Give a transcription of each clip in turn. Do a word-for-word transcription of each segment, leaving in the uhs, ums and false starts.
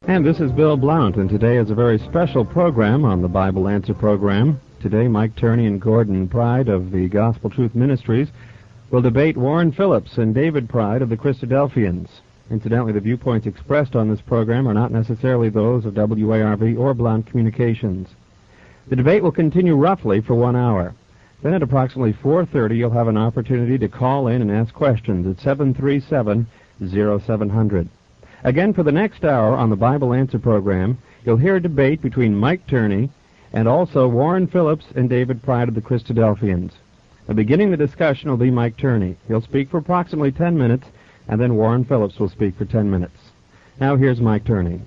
And this is Bill Blount, and today is a very special program on the Bible Answer program. Today, Mike Turney and Gordon Pride of the Gospel Truth Ministries will debate Warren Phillips and David Pride of the Christadelphians. Incidentally, the viewpoints expressed on this program are not necessarily those of W A R V or Blount Communications. The debate will continue roughly for one hour. Then at approximately four thirty, you'll have an opportunity to call in and ask questions at seven three seven, zero seven zero zero. Again, for the next hour on the Bible Answer program, you'll hear a debate between Mike Turney and also Warren Phillips and David Pride of the Christadelphians. Now, beginning the discussion will be Mike Turney. He'll speak for approximately ten minutes, and then Warren Phillips will speak for ten minutes. Now here's Mike Turney.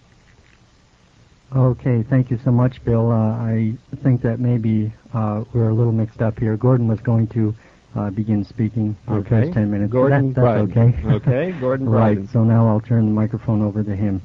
Okay, thank you so much, Bill. Uh, I think that maybe uh, we're a little mixed up here. Gordon was going to Uh, begin speaking for okay. the first ten minutes. Gordon, that, that's Bryden. okay. Okay, Gordon Right, Bryden. so now I'll turn the microphone over to him.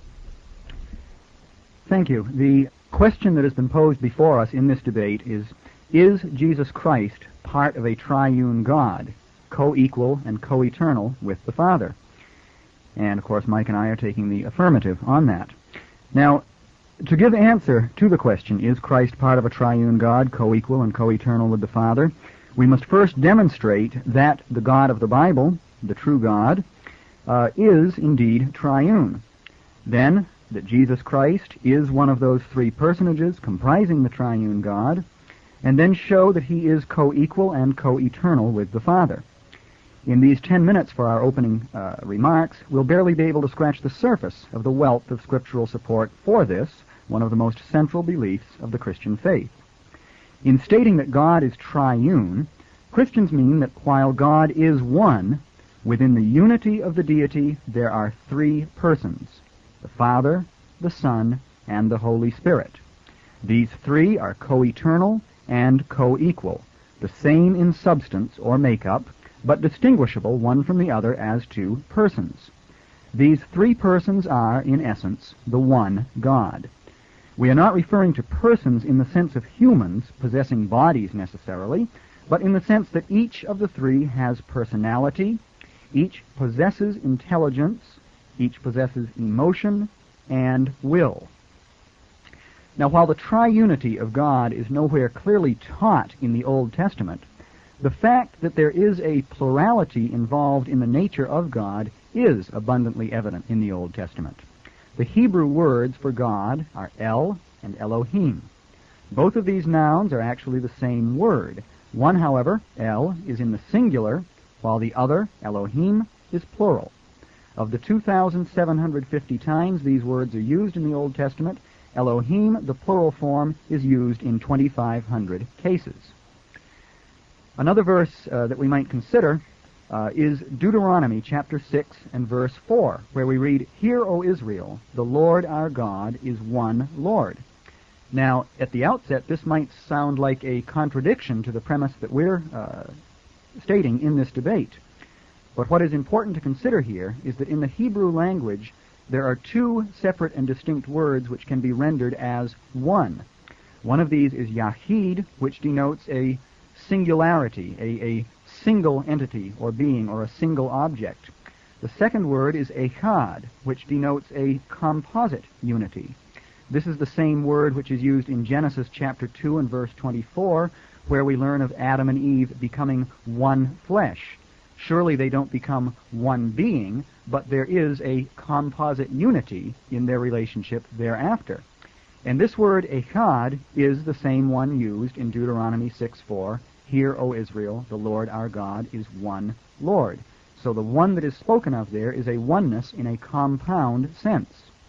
Thank you. The question that has been posed before us in this debate is, is Jesus Christ part of a triune God, co-equal and co-eternal with the Father? And, of course, Mike and I are taking the affirmative on that. Now, to give answer to the question, is Christ part of a triune God, co-equal and co-eternal with the Father, we must first demonstrate that the God of the Bible, the true God, uh, is indeed triune. Then, that Jesus Christ is one of those three personages comprising the triune God, and then show that he is co-equal and co-eternal with the Father. In these ten minutes for our opening uh, remarks, we'll barely be able to scratch the surface of the wealth of scriptural support for this, one of the most central beliefs of the Christian faith. In stating that God is triune, Christians mean that while God is one, within the unity of the deity there are three persons, the Father, the Son, and the Holy Spirit. These three are co-eternal and co-equal, the same in substance or makeup, but distinguishable one from the other as two persons. These three persons are, in essence, the one God. We are not referring to persons in the sense of humans possessing bodies necessarily, but in the sense that each of the three has personality, each possesses intelligence, each possesses emotion and will. Now, while the triunity of God is nowhere clearly taught in the Old Testament, the fact that there is a plurality involved in the nature of God is abundantly evident in the Old Testament. The Hebrew words for God are El and Elohim. Both of these nouns are actually the same word. One, however, El, is in the singular, while the other, Elohim, is plural. Of the two thousand seven hundred fifty times these words are used in the Old Testament, Elohim, the plural form, is used in twenty-five hundred cases. Another verse uh, that we might consider Uh, is Deuteronomy chapter six and verse four, where we read, "Hear, O Israel, the Lord our God is one Lord." Now, at the outset, this might sound like a contradiction to the premise that we're uh, stating in this debate. But what is important to consider here is that in the Hebrew language, there are two separate and distinct words which can be rendered as one. One of these is Yahid, which denotes a singularity, a, a single entity or being or a single object. The second word is Echad, which denotes a composite unity. This is the same word which is used in Genesis chapter two and verse twenty-four, where we learn of Adam and Eve becoming one flesh. Surely they don't become one being, but there is a composite unity in their relationship thereafter. And this word Echad is the same one used in Deuteronomy six four, "Hear, O Israel, the Lord our God is one Lord." So the one that is spoken of there is a oneness in a compound sense.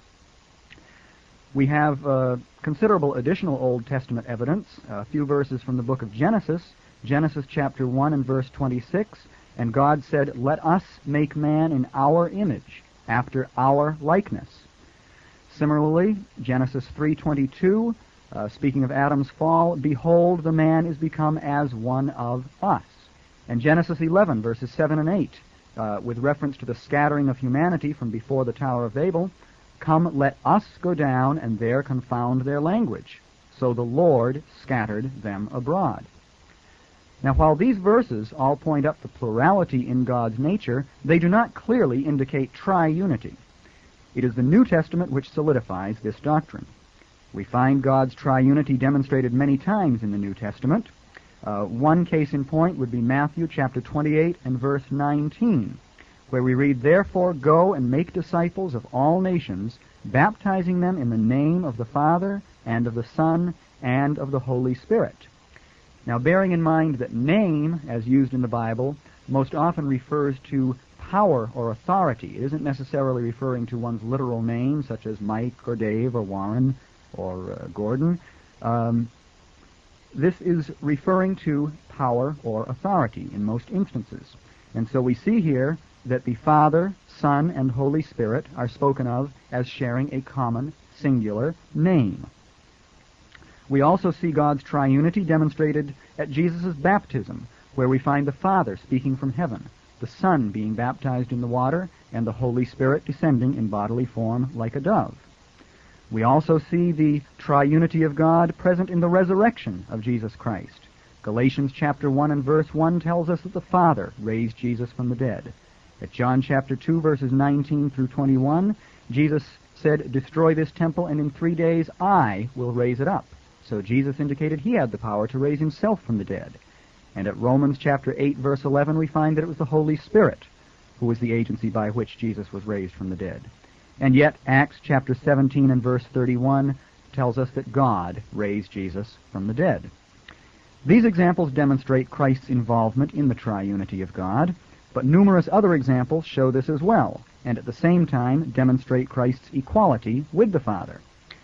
We have uh, considerable additional Old Testament evidence, a few verses from the book of Genesis, Genesis chapter one and verse twenty-six, "And God said, Let us make man in our image, after our likeness." Similarly, Genesis three twenty-two, Uh, speaking of Adam's fall, "Behold, the man is become as one of us." And Genesis eleven, verses seven and eight, uh, with reference to the scattering of humanity from before the Tower of Babel, "Come, let us go down, and there confound their language." So the Lord scattered them abroad. Now, while these verses all point up the plurality in God's nature, they do not clearly indicate triunity. It is the New Testament which solidifies this doctrine. We find God's triunity demonstrated many times in the New Testament. Uh, one case in point would be Matthew chapter twenty-eight and verse nineteen, where we read, "Therefore go and make disciples of all nations, baptizing them in the name of the Father and of the Son and of the Holy Spirit." Now, bearing in mind that name, as used in the Bible, most often refers to power or authority. It isn't necessarily referring to one's literal name, such as Mike or Dave or Warren or uh, Gordon. Um, this is referring to power or authority in most instances. And so we see here that the Father, Son, and Holy Spirit are spoken of as sharing a common, singular name. We also see God's triunity demonstrated at Jesus' baptism, where we find the Father speaking from heaven, the Son being baptized in the water, and the Holy Spirit descending in bodily form like a dove. We also see the triunity of God present in the resurrection of Jesus Christ. Galatians chapter one and verse one tells us that the Father raised Jesus from the dead. At John chapter two, verses nineteen through twenty-one, Jesus said, "Destroy this temple, and in three days I will raise it up." So Jesus indicated he had the power to raise himself from the dead. And at Romans chapter eight, verse eleven, we find that it was the Holy Spirit who was the agency by which Jesus was raised from the dead. And yet Acts chapter seventeen and verse thirty-one tells us that God raised Jesus from the dead. These examples demonstrate Christ's involvement in the triunity of God, but numerous other examples show this as well, and at the same time demonstrate Christ's equality with the Father.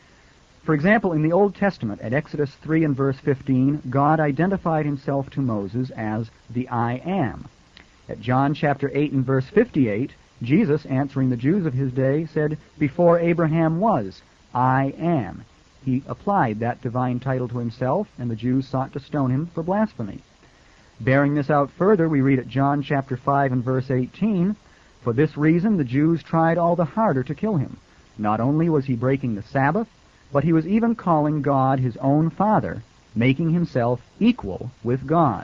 For example, in the Old Testament, at Exodus three and verse fifteen, God identified himself to Moses as the I Am. At John chapter eight and verse fifty-eight, Jesus, answering the Jews of his day, said, "Before Abraham was, I am." He applied that divine title to himself, and the Jews sought to stone him for blasphemy. Bearing this out further, we read at John chapter five and verse eighteen, "For this reason the Jews tried all the harder to kill him. Not only was he breaking the Sabbath, but he was even calling God his own Father, making himself equal with God."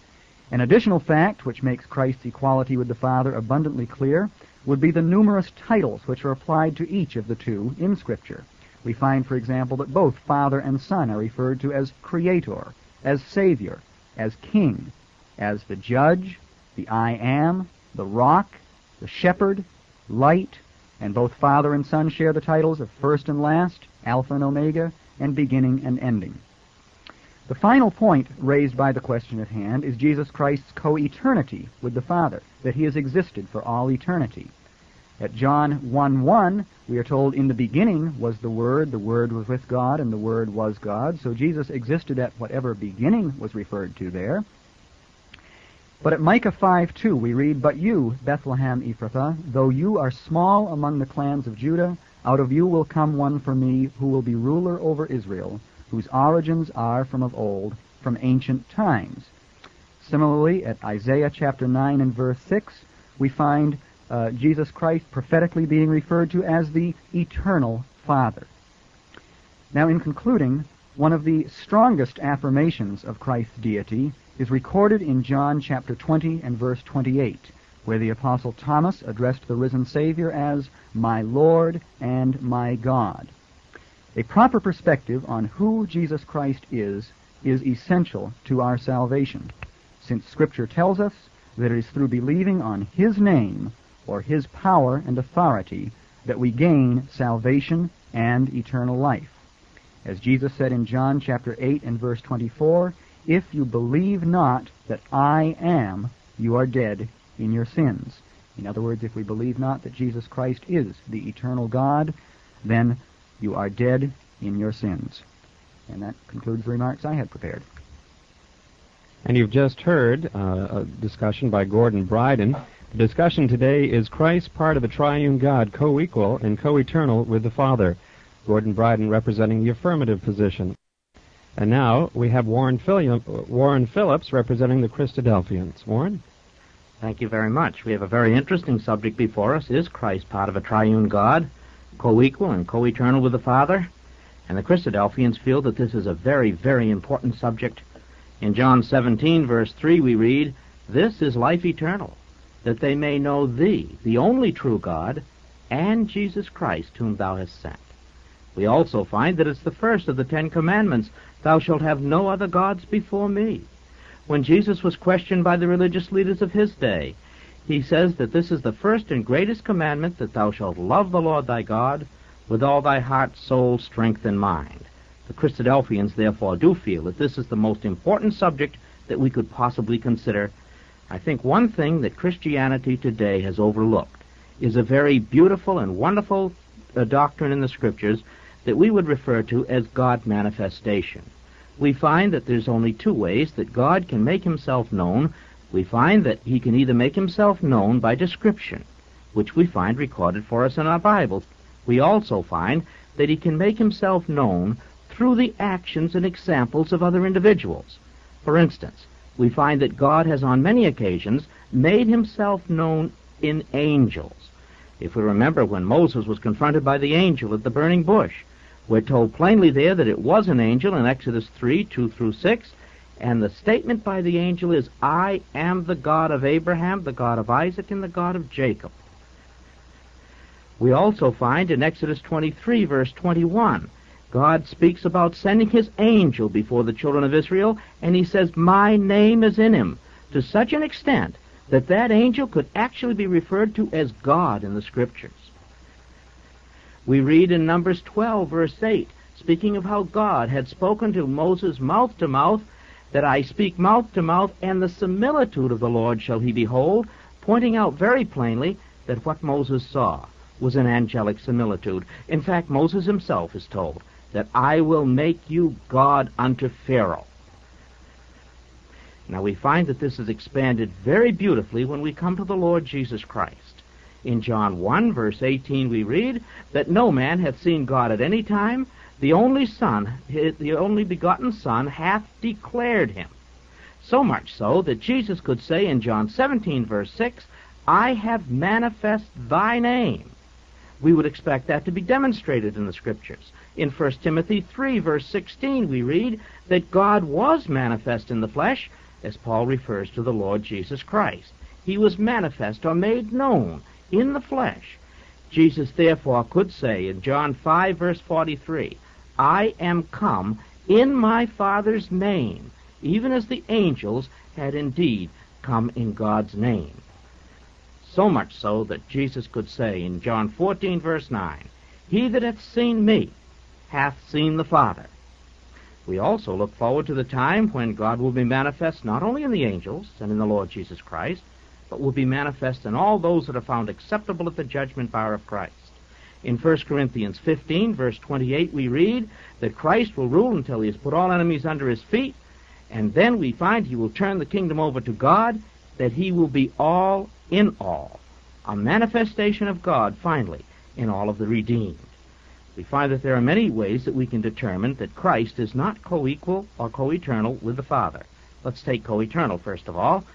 An additional fact which makes Christ's equality with the Father abundantly clear would be the numerous titles which are applied to each of the two in Scripture. We find, for example, that both Father and Son are referred to as Creator, as Savior, as King, as the Judge, the I Am, the Rock, the Shepherd, Light, and both Father and Son share the titles of First and Last, Alpha and Omega, and Beginning and Ending. The final point raised by the question at hand is Jesus Christ's co-eternity with the Father, that he has existed for all eternity. At John one one, we are told, "In the beginning was the Word, the Word was with God, and the Word was God." So Jesus existed at whatever beginning was referred to there. But at Micah five two, we read, "But you, Bethlehem Ephrathah, though you are small among the clans of Judah, out of you will come one for me who will be ruler over Israel, whose origins are from of old, from ancient times." Similarly, at Isaiah chapter nine and verse six, we find uh, Jesus Christ prophetically being referred to as the eternal Father. Now, in concluding, one of the strongest affirmations of Christ's deity is recorded in John chapter twenty and verse twenty-eight, where the Apostle Thomas addressed the risen Savior as "my Lord and my God." A proper perspective on who Jesus Christ is is essential to our salvation, since Scripture tells us that it is through believing on his name or his power and authority that we gain salvation and eternal life. As Jesus said in John chapter eight and verse twenty-four, "If you believe not that I am, you are dead in your sins." In other words, if we believe not that Jesus Christ is the eternal God, then you are dead in your sins. And that concludes the remarks I had prepared. And you've just heard uh, a discussion by Gordon Bryden. The discussion today is Christ part of the triune God, co-equal and co-eternal with the Father. Gordon Bryden representing the affirmative position. And now we have Warren, Phil- Warren Phillips representing the Christadelphians. Warren? Thank you very much. We have a very interesting subject before us. Is Christ part of a triune God, co-equal and co-eternal with the Father? And the Christadelphians feel that this is a very, very important subject. In John seventeen, verse three, we read, "This is life eternal, that they may know thee, the only true God, and Jesus Christ, whom thou hast sent. We also find that it's the first of the Ten Commandments, thou shalt have no other gods before me. When Jesus was questioned by the religious leaders of his day, he says that this is the first and greatest commandment, that thou shalt love the Lord thy God with all thy heart, soul, strength, and mind. The Christadelphians, therefore, do feel that this is the most important subject that we could possibly consider. I think one thing that Christianity today has overlooked is a very beautiful and wonderful uh, doctrine in the Scriptures that we would refer to as God manifestation. We find that there's only two ways that God can make himself known. We find that he can either make himself known by description, which we find recorded for us in our Bibles. We also find that he can make himself known through the actions and examples of other individuals. For instance, we find that God has on many occasions made himself known in angels. If we remember when Moses was confronted by the angel at the burning bush, we're told plainly there that it was an angel in Exodus three, two through six, and the statement by the angel is, I am the God of Abraham, the God of Isaac, and the God of Jacob. We also find in Exodus twenty-three, verse twenty-one, God speaks about sending his angel before the children of Israel, and he says, my name is in him, to such an extent that that angel could actually be referred to as God in the Scriptures. We read in Numbers twelve, verse eight, speaking of how God had spoken to Moses mouth to mouth, that I speak mouth to mouth, and the similitude of the Lord shall he behold, pointing out very plainly that what Moses saw was an angelic similitude. In fact, Moses himself is told that I will make you God unto Pharaoh. Now we find that this is expanded very beautifully when we come to the Lord Jesus Christ. In John one, verse eighteen, we read that no man hath seen God at any time. The only Son, the only begotten Son, hath declared him. So much so that Jesus could say in John seventeen, verse six, I have manifest thy name. We would expect that to be demonstrated in the Scriptures. In First Timothy three, verse sixteen, we read that God was manifest in the flesh, as Paul refers to the Lord Jesus Christ. He was manifest or made known in the flesh. Jesus therefore could say in John five, verse forty-three, I am come in my Father's name, even as the angels had indeed come in God's name. So much so that Jesus could say in John fourteen, verse nine, he that hath seen me hath seen the Father. We also look forward to the time when God will be manifest not only in the angels and in the Lord Jesus Christ, but will be manifest in all those that are found acceptable at the judgment bar of Christ. In First Corinthians fifteen, verse twenty-eight, we read that Christ will rule until he has put all enemies under his feet, and then we find he will turn the kingdom over to God, that he will be all in all, a manifestation of God, finally, in all of the redeemed. We find that there are many ways that we can determine that Christ is not co-equal or co-eternal with the Father. Let's take co-eternal first of all.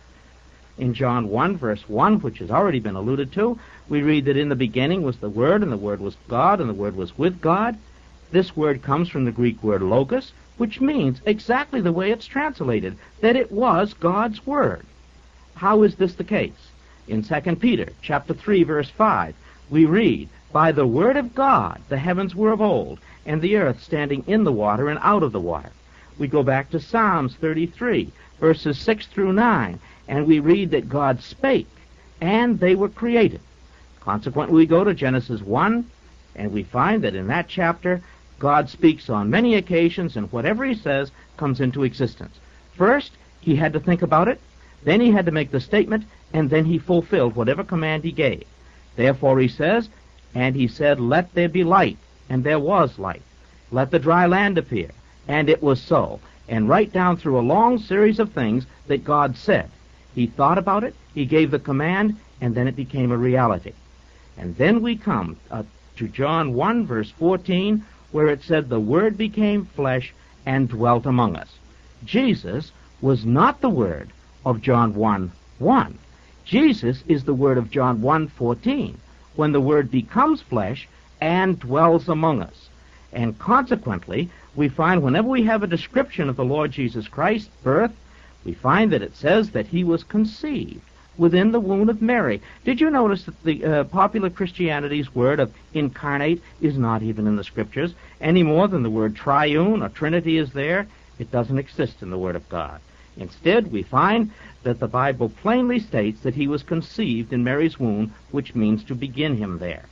In John one, verse one, which has already been alluded to, we read that in the beginning was the Word, and the Word was God, and the Word was with God. This word comes from the Greek word logos, which means exactly the way it's translated, that it was God's Word. How is this the case? In Second Peter chapter three, verse five, we read, by the word of God the heavens were of old, and the earth standing in the water and out of the water. We go back to Psalms thirty-three, verses six through nine, and we read that God spake, and they were created. Consequently, we go to Genesis one, and we find that in that chapter, God speaks on many occasions, and whatever he says comes into existence. First, he had to think about it, then he had to make the statement, and then he fulfilled whatever command he gave. Therefore he says, and he said, let there be light, and there was light. Let the dry land appear, and it was so. And right down through a long series of things that God said. He thought about it, he gave the command, and then it became a reality. And then we come uh, to John one, verse fourteen, where it said, the Word became flesh and dwelt among us. Jesus was not the Word of John one, one. Jesus is the Word of John one, fourteen, when the Word becomes flesh and dwells among us. And consequently, we find whenever we have a description of the Lord Jesus Christ's birth, we find that it says that he was conceived within the womb of Mary. Did you notice that the uh, popular Christianity's word of incarnate is not even in the Scriptures, any more than the word triune or Trinity is there? It doesn't exist in the Word of God. Instead, we find that the Bible plainly states that he was conceived in Mary's womb, which means to begin him there.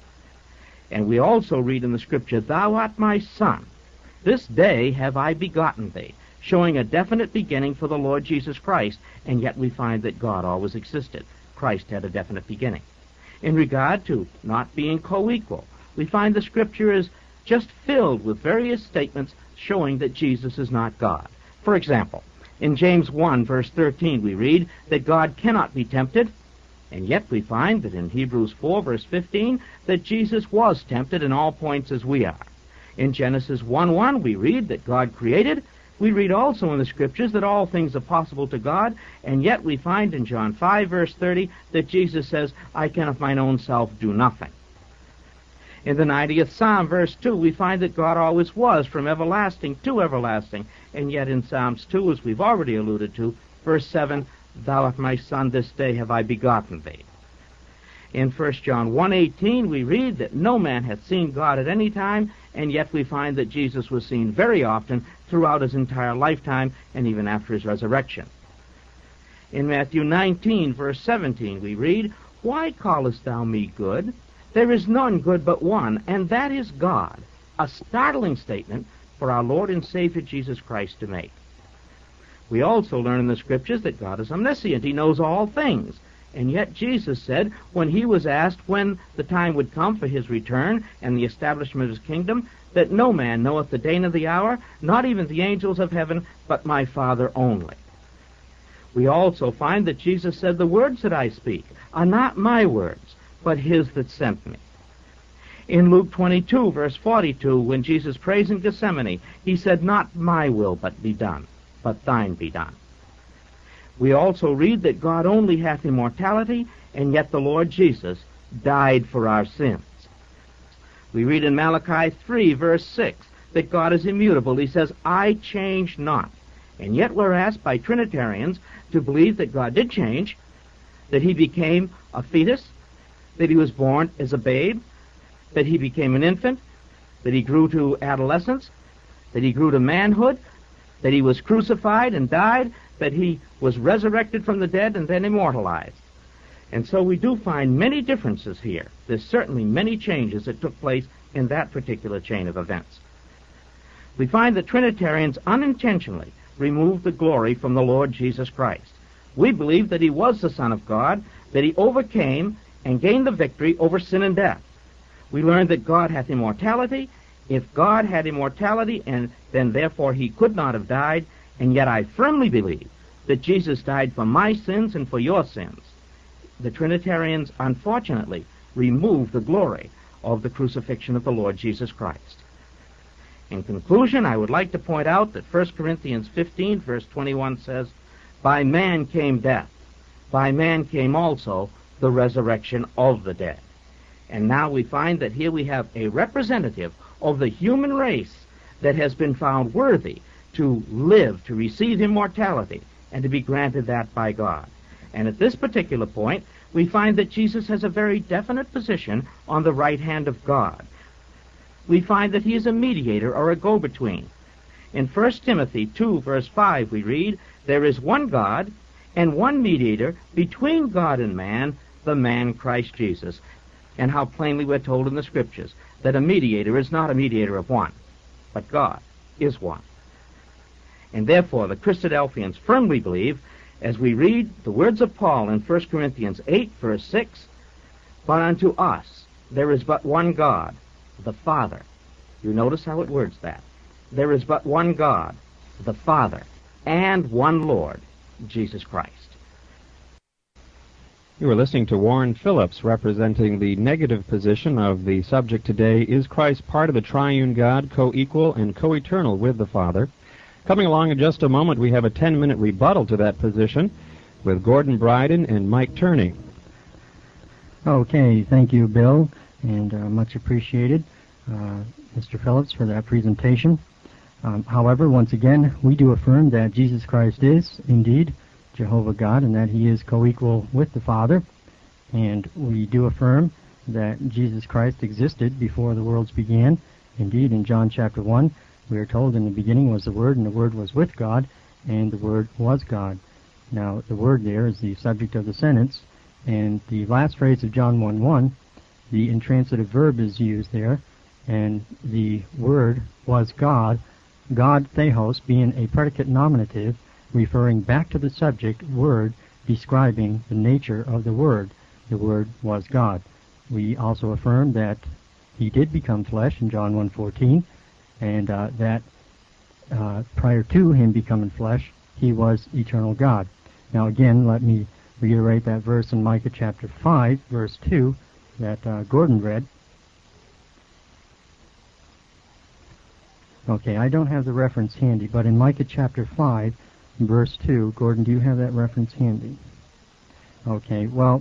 And we also read in the Scripture, "Thou art my Son. This day have I begotten thee," showing a definite beginning for the Lord Jesus Christ, and yet we find that God always existed. Christ had a definite beginning. In regard to not being co-equal, we find the Scripture is just filled with various statements showing that Jesus is not God. For example, in James one, verse thirteen, we read that God cannot be tempted, and yet we find that in Hebrews four, verse fifteen, that Jesus was tempted in all points as we are. In Genesis one one, we read that God created. We read also in the Scriptures that all things are possible to God, and yet we find in John five, verse thirty, that Jesus says, "I can of mine own self do nothing." In the ninetieth Psalm, verse two, we find that God always was from everlasting to everlasting, and yet in Psalms two, as we've already alluded to, verse seven, "Thou art my Son, this day have I begotten thee." In First John one eighteen, we read that no man hath seen God at any time, and yet we find that Jesus was seen very often throughout his entire lifetime and even after his resurrection. In Matthew nineteen, verse seventeen, we read, "Why callest thou me good? There is none good but one, and that is God." A startling statement for our Lord and Savior Jesus Christ to make. We also learn in the Scriptures that God is omniscient. He knows all things. And yet Jesus said, when he was asked when the time would come for his return and the establishment of his kingdom, that no man knoweth the day nor the hour, not even the angels of heaven, but my Father only. We also find that Jesus said, "The words that I speak are not my words, but his that sent me." In Luke twenty-two, verse forty-two, when Jesus prays in Gethsemane, he said, "Not my will but be done, but thine be done." We also read that God only hath immortality, and yet the Lord Jesus died for our sins. We read in Malachi three, verse six, that God is immutable. He says, "I change not." And yet we're asked by Trinitarians to believe that God did change, that he became a fetus, that he was born as a babe, that he became an infant, that he grew to adolescence, that he grew to manhood, that he was crucified and died, that he was resurrected from the dead and then immortalized. And so we do find many differences here. There's certainly many changes that took place in that particular chain of events. We find that Trinitarians unintentionally removed the glory from the Lord Jesus Christ. We believe that he was the Son of God, that he overcame and gained the victory over sin and death. We learned that God hath immortality. If God had immortality, and then therefore he could not have died, and yet I firmly believe that Jesus died for my sins and for your sins. The Trinitarians, unfortunately, removed the glory of the crucifixion of the Lord Jesus Christ. In conclusion, I would like to point out that First Corinthians fifteen, verse twenty-one says, "By man came death, by man came also the resurrection of the dead." And now we find that here we have a representative of the human race that has been found worthy to live, to receive immortality, and to be granted that by God. And at this particular point, we find that Jesus has a very definite position on the right hand of God. We find that he is a mediator or a go-between. In First Timothy two, verse five, we read, "There is one God and one mediator between God and man, the man Christ Jesus." And how plainly we're told in the Scriptures that a mediator is not a mediator of one, but God is one. And therefore the Christadelphians firmly believe, as we read the words of Paul in First Corinthians eight, verse six, "But unto us there is but one God, the Father." You notice how it words that. There is but one God, the Father, and one Lord, Jesus Christ. You are listening to Warren Phillips representing the negative position of the subject today, is Christ part of the triune God, co-equal and co-eternal with the Father? Coming along in just a moment, we have a ten-minute rebuttal to that position with Gordon Bryden and Mike Turney. Okay, thank you, Bill, and uh, much appreciated, uh, Mister Phillips, for that presentation. Um, however, once again, we do affirm that Jesus Christ is, indeed, Jehovah God and that he is co-equal with the Father. And we do affirm that Jesus Christ existed before the worlds began. Indeed, in John chapter one, we are told in the beginning was the Word, and the Word was with God, and the Word was God. Now, the Word there is the subject of the sentence, and the last phrase of John one one, the intransitive verb is used there, and the Word was God, God theos being a predicate nominative, referring back to the subject, Word, describing the nature of the Word. The Word was God. We also affirm that he did become flesh in John one fourteen, and uh, that uh, prior to him becoming flesh, he was eternal God. Now again, let me reiterate that verse in Micah chapter five, verse two, that uh, Gordon read. Okay, I don't have the reference handy, but in Micah chapter five, verse two, Gordon, do you have that reference handy? Okay, well,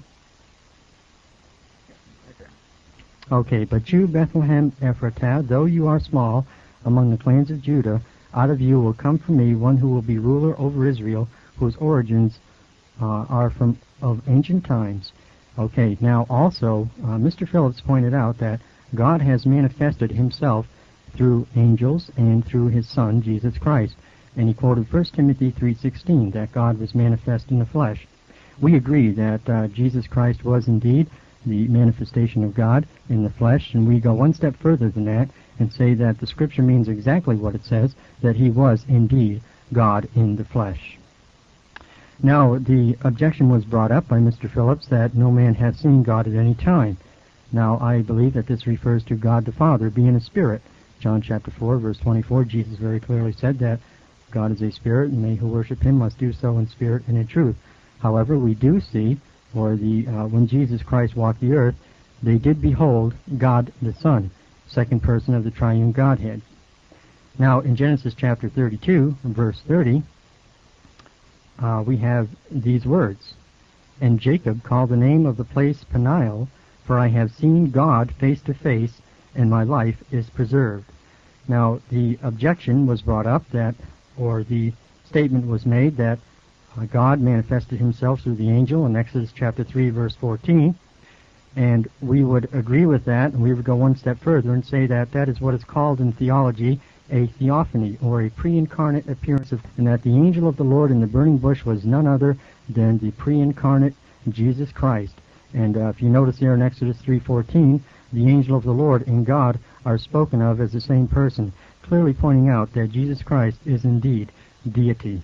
okay, but you, Bethlehem Ephratah, though you are small among the clans of Judah, out of you will come from me one who will be ruler over Israel, whose origins uh, are from of ancient times. Okay, now also, uh, Mister Phillips pointed out that God has manifested himself through angels and through his Son, Jesus Christ. And he quoted First Timothy three sixteen, that God was manifest in the flesh. We agree that uh, Jesus Christ was indeed the manifestation of God in the flesh, and we go one step further than that and say that the Scripture means exactly what it says, that he was indeed God in the flesh. Now, the objection was brought up by Mister Phillips that no man hath seen God at any time. Now, I believe that this refers to God the Father being a spirit. John chapter four, verse twenty-four, Jesus very clearly said that God is a spirit, and they who worship him must do so in spirit and in truth. However, we do see, or the uh, when Jesus Christ walked the earth, they did behold God the Son, second person of the triune Godhead. Now, in Genesis chapter thirty-two, verse thirty, uh, we have these words, "And Jacob called the name of the place Peniel, for I have seen God face to face, and my life is preserved." Now, the objection was brought up that, or the statement was made that uh, God manifested himself through the angel in Exodus chapter three, verse fourteen, and we would agree with that, and we would go one step further and say that that is what is called in theology a theophany, or a pre-incarnate appearance of, and that the angel of the Lord in the burning bush was none other than the pre-incarnate Jesus Christ. And uh, if you notice here in Exodus three fourteen, the angel of the Lord and God are spoken of as the same person, clearly pointing out that Jesus Christ is indeed deity.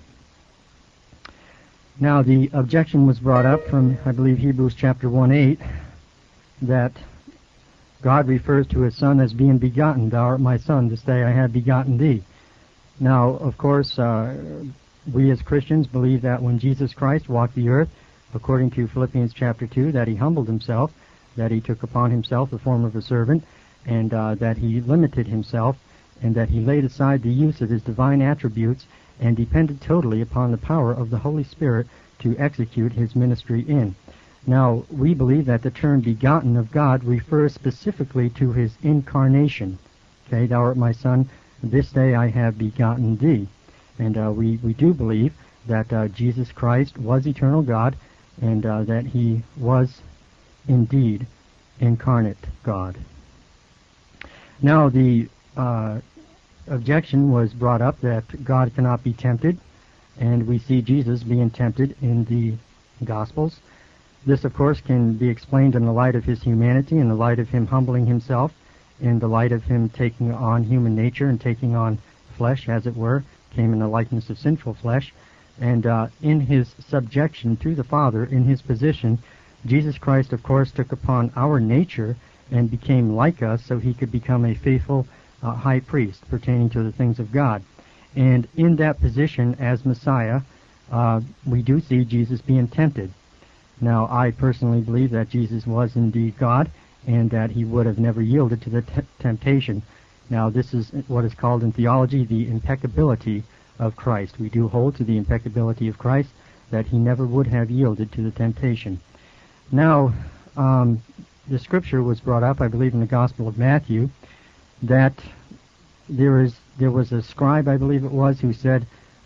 Now, the objection was brought up from, I believe, Hebrews chapter one eight, that God refers to his Son as being begotten. "Thou art my Son, this day I have begotten thee." Now, of course, uh, we as Christians believe that when Jesus Christ walked the earth, according to Philippians chapter two, that he humbled himself, that he took upon himself the form of a servant, and uh, that he limited himself, and that he laid aside the use of his divine attributes and depended totally upon the power of the Holy Spirit to execute his ministry in. Now, we believe that the term begotten of God refers specifically to his incarnation. Okay, "Thou art my Son, this day I have begotten thee." And uh, we, we do believe that uh, Jesus Christ was eternal God, and uh, that he was indeed incarnate God. Now, the uh, objection was brought up that God cannot be tempted, and we see Jesus being tempted in the Gospels. This, of course, can be explained in the light of his humanity, in the light of him humbling himself, in the light of him taking on human nature and taking on flesh, as it were, came in the likeness of sinful flesh. And uh, in his subjection to the Father, in his position, Jesus Christ, of course, took upon our nature and became like us so he could become a faithful uh, high priest pertaining to the things of God. And in that position as Messiah, uh, we do see Jesus being tempted. Now, I personally believe that Jesus was indeed God, and that he would have never yielded to the t- temptation. Now, this is what is called in theology the impeccability of Christ. We do hold to the impeccability of Christ, that he never would have yielded to the temptation. Now, um, the scripture was brought up, I believe, in the Gospel of Matthew, that there is there was a scribe, I believe it was, who said,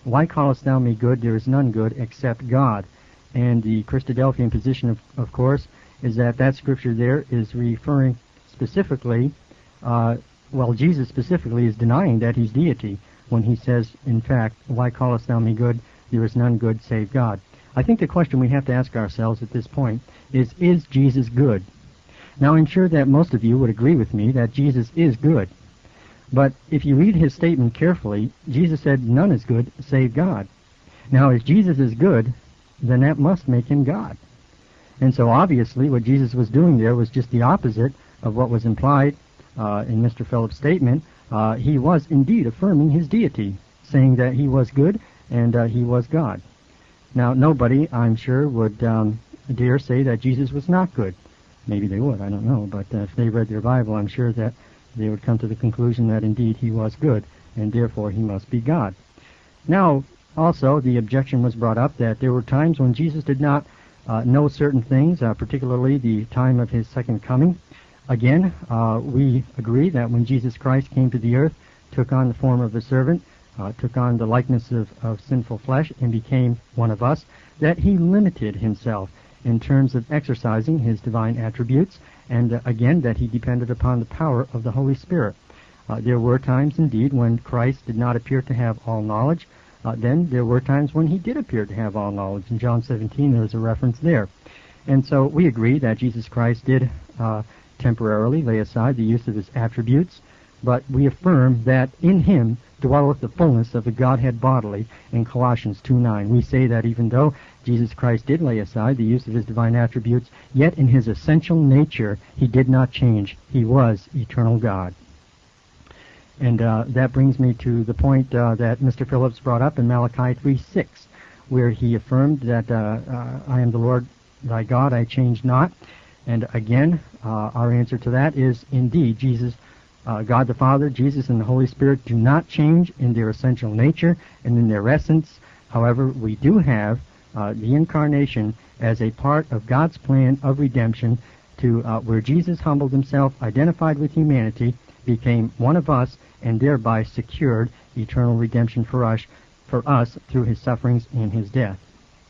Why callest thou me good? There is none good except God. And the Christadelphian position, of, of course, is that that scripture there is referring specifically, uh, well, Jesus specifically is denying that he's deity when he says, in fact, why callest thou me good? There is none good save God. I think the question we have to ask ourselves at this point is, is Jesus good? Now, I'm sure that most of you would agree with me that Jesus is good. But if you read his statement carefully, Jesus said, none is good save God. Now, if Jesus is good, then that must make him God. And so obviously what Jesus was doing there was just the opposite of what was implied uh, in Mister Phillips' statement. Uh, he was indeed affirming his deity, saying that he was good and uh, he was God. Now, nobody, I'm sure, would um, dare say that Jesus was not good. Maybe they would, I don't know, but uh, if they read their Bible, I'm sure that they would come to the conclusion that indeed he was good, and therefore he must be God. Now, also, the objection was brought up that there were times when Jesus did not uh, know certain things, uh, particularly the time of his second coming. Again, uh, we agree that when Jesus Christ came to the earth, took on the form of a servant, uh, took on the likeness of, of sinful flesh, and became one of us, that he limited himself in terms of exercising his divine attributes, and uh, again, that he depended upon the power of the Holy Spirit. Uh, there were times, indeed, when Christ did not appear to have all knowledge. Uh, then there were times when he did appear to have all knowledge. In John seventeen, there is a reference there. And so we agree that Jesus Christ did uh, temporarily lay aside the use of his attributes, but we affirm that in him dwelleth the fullness of the Godhead bodily in Colossians two nine. We say that even though Jesus Christ did lay aside the use of his divine attributes, yet in his essential nature he did not change. He was eternal God. And uh, that brings me to the point uh, that Mister Phillips brought up in Malachi three six, where he affirmed that uh, uh, I am the Lord thy God, I change not. And again, uh, our answer to that is indeed Jesus, uh, God the Father, Jesus, and the Holy Spirit do not change in their essential nature and in their essence. However, we do have uh, the incarnation as a part of God's plan of redemption, to uh, where Jesus humbled himself, identified with humanity, became one of us, and thereby secured eternal redemption for us, for us through his sufferings and his death.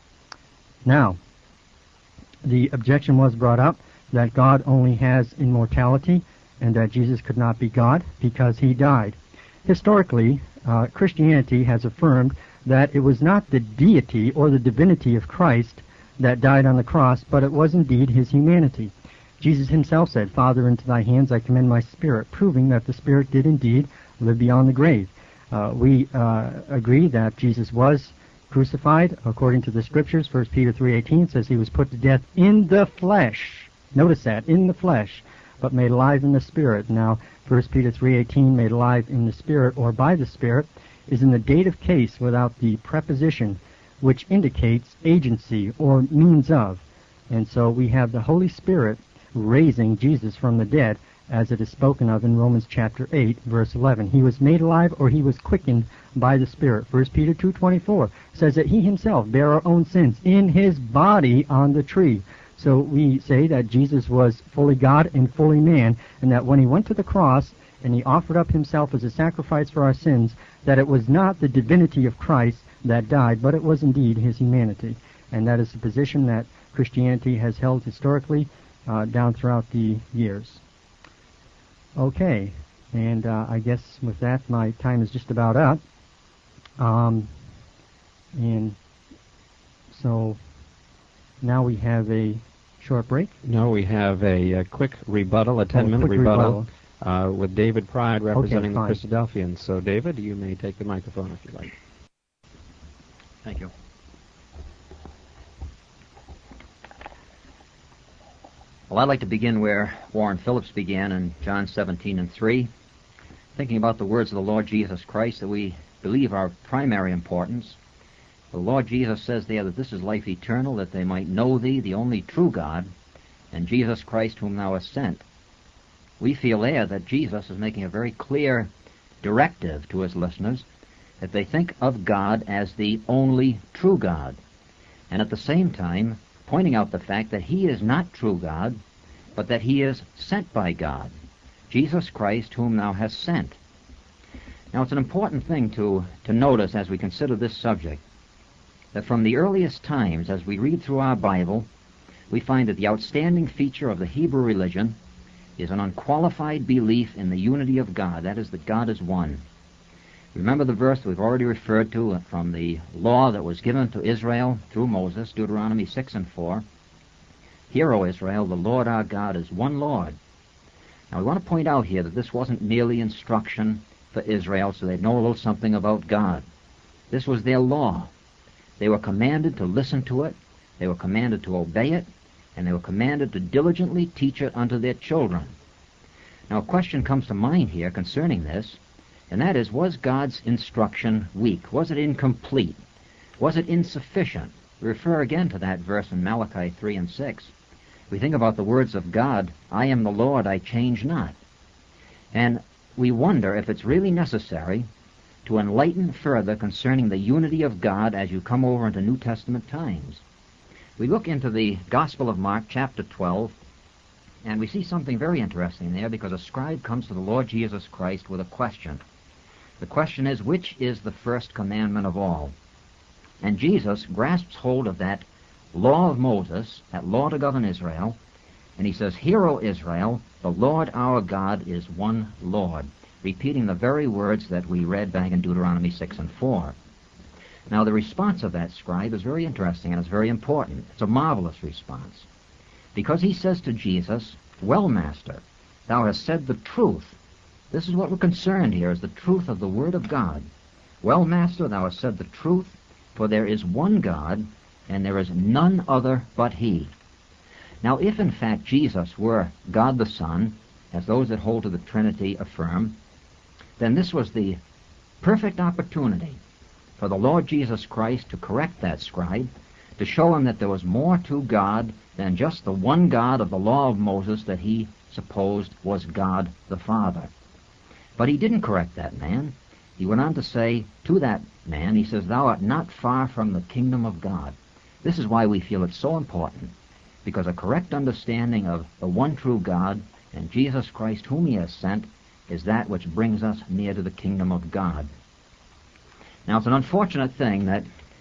Now, the objection was brought up that God only has immortality and that Jesus could not be God because he died. Historically, uh, Christianity has affirmed that it was not the deity or the divinity of Christ that died on the cross, but it was indeed his humanity. Jesus himself said, Father, into thy hands I commend my spirit, proving that the spirit did indeed live beyond the grave. Uh, we uh, agree that Jesus was crucified according to the scriptures. First Peter three eighteen says he was put to death in the flesh. Notice that, in the flesh, but made alive in the spirit. Now, First Peter three eighteen, made alive in the spirit or by the spirit, is in the dative case without the preposition, which indicates agency or means of. And so we have the Holy Spirit raising Jesus from the dead, as it is spoken of in Romans chapter eight, verse eleven. He was made alive, or he was quickened by the Spirit. First Peter two twenty-four says that he himself bare our own sins in his body on the tree. So we say that Jesus was fully God and fully man, and that when he went to the cross and he offered up himself as a sacrifice for our sins, that it was not the divinity of Christ that died, but it was indeed his humanity. And that is the position that Christianity has held historically uh, down throughout the years. Okay, and uh, I guess with that my time is just about up. Um, and so now we have a short break. No, we have a, a quick rebuttal, a ten-minute oh, rebuttal, rebuttal. Uh, with David Pride representing okay, the Christadelphians. So, David, you may take the microphone if you like. Thank you. Well, I'd like to begin where Warren Phillips began in John seventeen and three, thinking about the words of the Lord Jesus Christ that we believe are of primary importance. The Lord Jesus says there that this is life eternal, that they might know thee, the only true God, and Jesus Christ whom thou hast sent. We feel there that Jesus is making a very clear directive to his listeners that they think of God as the only true God, and at the same time pointing out the fact that he is not true God, but that he is sent by God, Jesus Christ whom thou hast sent. Now, it's an important thing to, to notice as we consider this subject, that from the earliest times, as we read through our Bible, we find that the outstanding feature of the Hebrew religion is an unqualified belief in the unity of God. That is, that God is one. Remember the verse we've already referred to from the law that was given to Israel through Moses, Deuteronomy six and four. Hear, O Israel, the Lord our God is one Lord. Now, we want to point out here that this wasn't merely instruction for Israel so they'd know a little something about God. This was their law. They were commanded to listen to it, they were commanded to obey it, and they were commanded to diligently teach it unto their children. Now, a question comes to mind here concerning this, and that is, was God's instruction weak? Was it incomplete? Was it insufficient? We refer again to that verse in Malachi three and six. We think about the words of God, I am the Lord, I change not. And we wonder if it's really necessary to enlighten further concerning the unity of God as you come over into New Testament times. We look into the Gospel of Mark, chapter twelve, and we see something very interesting there, because a scribe comes to the Lord Jesus Christ with a question. The question is, which is the first commandment of all? And Jesus grasps hold of that law of Moses, that law to govern Israel, and he says, Hear, O Israel, the Lord our God is one Lord, repeating the very words that we read back in Deuteronomy six and four. Now, the response of that scribe is very interesting and it's very important. It's a marvelous response, because he says to Jesus, Well, Master, thou hast said the truth. This is what we're concerned here, is the truth of the Word of God. Well, Master, thou hast said the truth, for there is one God, and there is none other but He. Now, if in fact Jesus were God the Son, as those that hold to the Trinity affirm, then this was the perfect opportunity for the Lord Jesus Christ to correct that scribe, to show him that there was more to God than just the one God of the law of Moses that he supposed was God the Father. But he didn't correct that man. He went on to say to that man, he says, Thou art not far from the kingdom of God. This is why we feel it's so important, because a correct understanding of the one true God and Jesus Christ whom He has sent is that which brings us near to the kingdom of God. Now, it's an unfortunate thing that,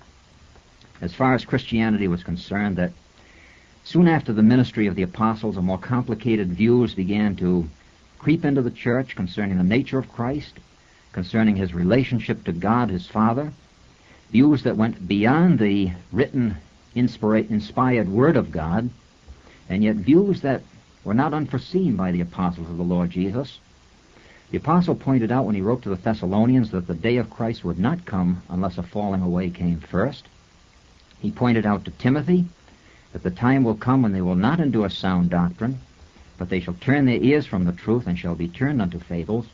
as far as Christianity was concerned, that soon after the ministry of the apostles, a more complicated views began to creep into the church concerning the nature of Christ, concerning His relationship to God, His Father, views that went beyond the written, inspira- inspired Word of God, and yet views that were not unforeseen by the apostles of the Lord Jesus. The apostle pointed out when he wrote to the Thessalonians that the day of Christ would not come unless a falling away came first. He pointed out to Timothy that the time will come when they will not endure sound doctrine, but they shall turn their ears from the truth and shall be turned unto fables.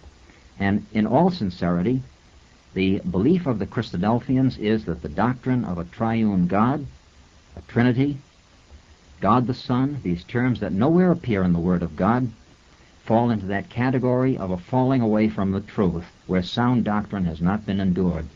And in all sincerity, the belief of the Christadelphians is that the doctrine of a triune God, a Trinity, God the Son, these terms that nowhere appear in the Word of God, fall into that category of a falling away from the truth, where sound doctrine has not been endured.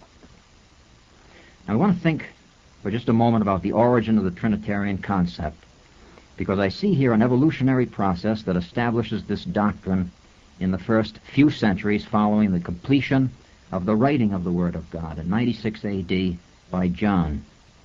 Now, I want to think for just a moment about the origin of the Trinitarian concept, because I see here an evolutionary process that establishes this doctrine in the first few centuries following the completion of the writing of the Word of God in ninety-six A D by John.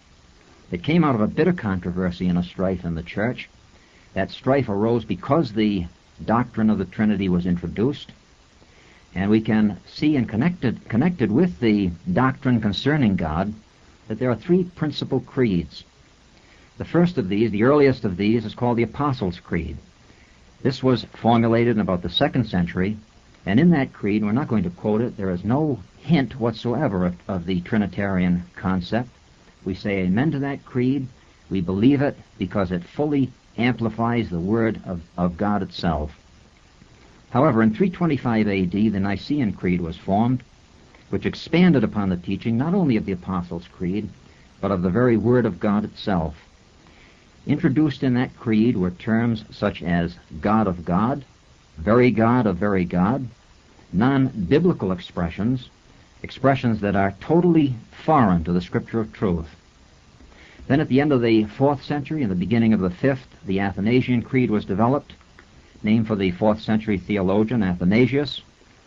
It came out of a bitter controversy and a strife in the church. That strife arose because the doctrine of the Trinity was introduced, and we can see and connected, connected with the doctrine concerning God that there are three principal creeds. The first of these, the earliest of these, is called the Apostles' Creed. This was formulated in about the second century, and in that creed, we're not going to quote it, there is no hint whatsoever of, of the Trinitarian concept. We say amen to that creed. We believe it because it fully amplifies the Word of, of God itself. However, in three twenty-five A D, the Nicene Creed was formed, which expanded upon the teaching not only of the Apostles' Creed, but of the very Word of God itself. Introduced in that creed were terms such as God of God, very God of very God, non-biblical expressions, expressions that are totally foreign to the Scripture of truth. Then at the end of the fourth century and the beginning of the fifth, the Athanasian Creed was developed, named for the fourth century theologian Athanasius.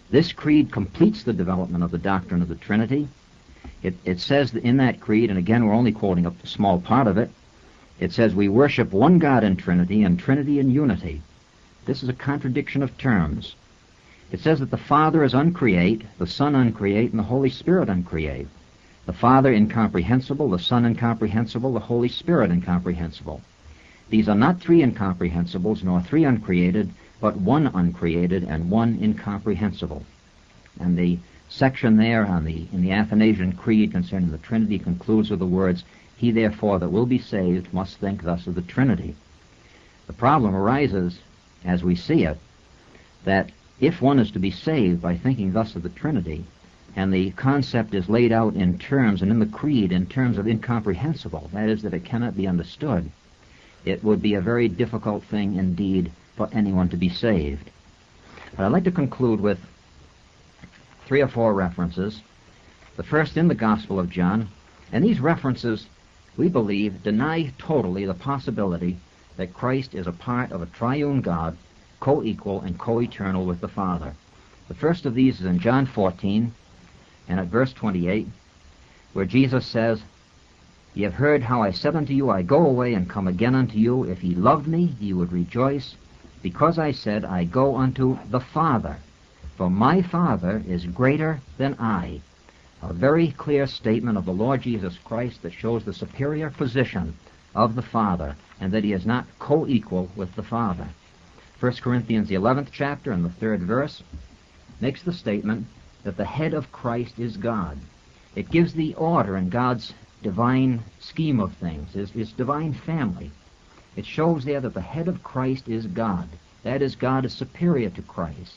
This creed completes the development of the doctrine of the Trinity. It, it says in that creed, and again we're only quoting a small part of it, it says we worship one God in Trinity and Trinity in unity. This is a contradiction of terms. It says that the Father is uncreate, the Son uncreate, and the Holy Spirit uncreate. The Father incomprehensible, the Son incomprehensible, the Holy Spirit incomprehensible. These are not three incomprehensibles, nor three uncreated, but one uncreated and one incomprehensible. And the section there on the in the Athanasian Creed concerning the Trinity concludes with the words, "He therefore that will be saved must think thus of the Trinity." The problem arises, as we see it, that if one is to be saved by thinking thus of the Trinity, and the concept is laid out in terms, and in the Creed in terms of incomprehensible, that is, that it cannot be understood, it would be a very difficult thing indeed for anyone to be saved. But I'd like to conclude with three or four references. The first in the Gospel of John, and these references, we believe, deny totally the possibility that Christ is a part of a triune God, co-equal and co-eternal with the Father. The first of these is in John fourteen, and at verse twenty-eight, where Jesus says, "Ye have heard how I said unto you, I go away and come again unto you. If ye loved me, ye would rejoice, because I said, I go unto the Father. For my Father is greater than I." A very clear statement of the Lord Jesus Christ that shows the superior position of the Father, and that he is not co-equal with the Father. First Corinthians, the eleventh chapter, and the third verse, makes the statement that the head of Christ is God. It gives the order in God's divine scheme of things, his, his divine family. It shows there that the head of Christ is God. That is, God is superior to Christ.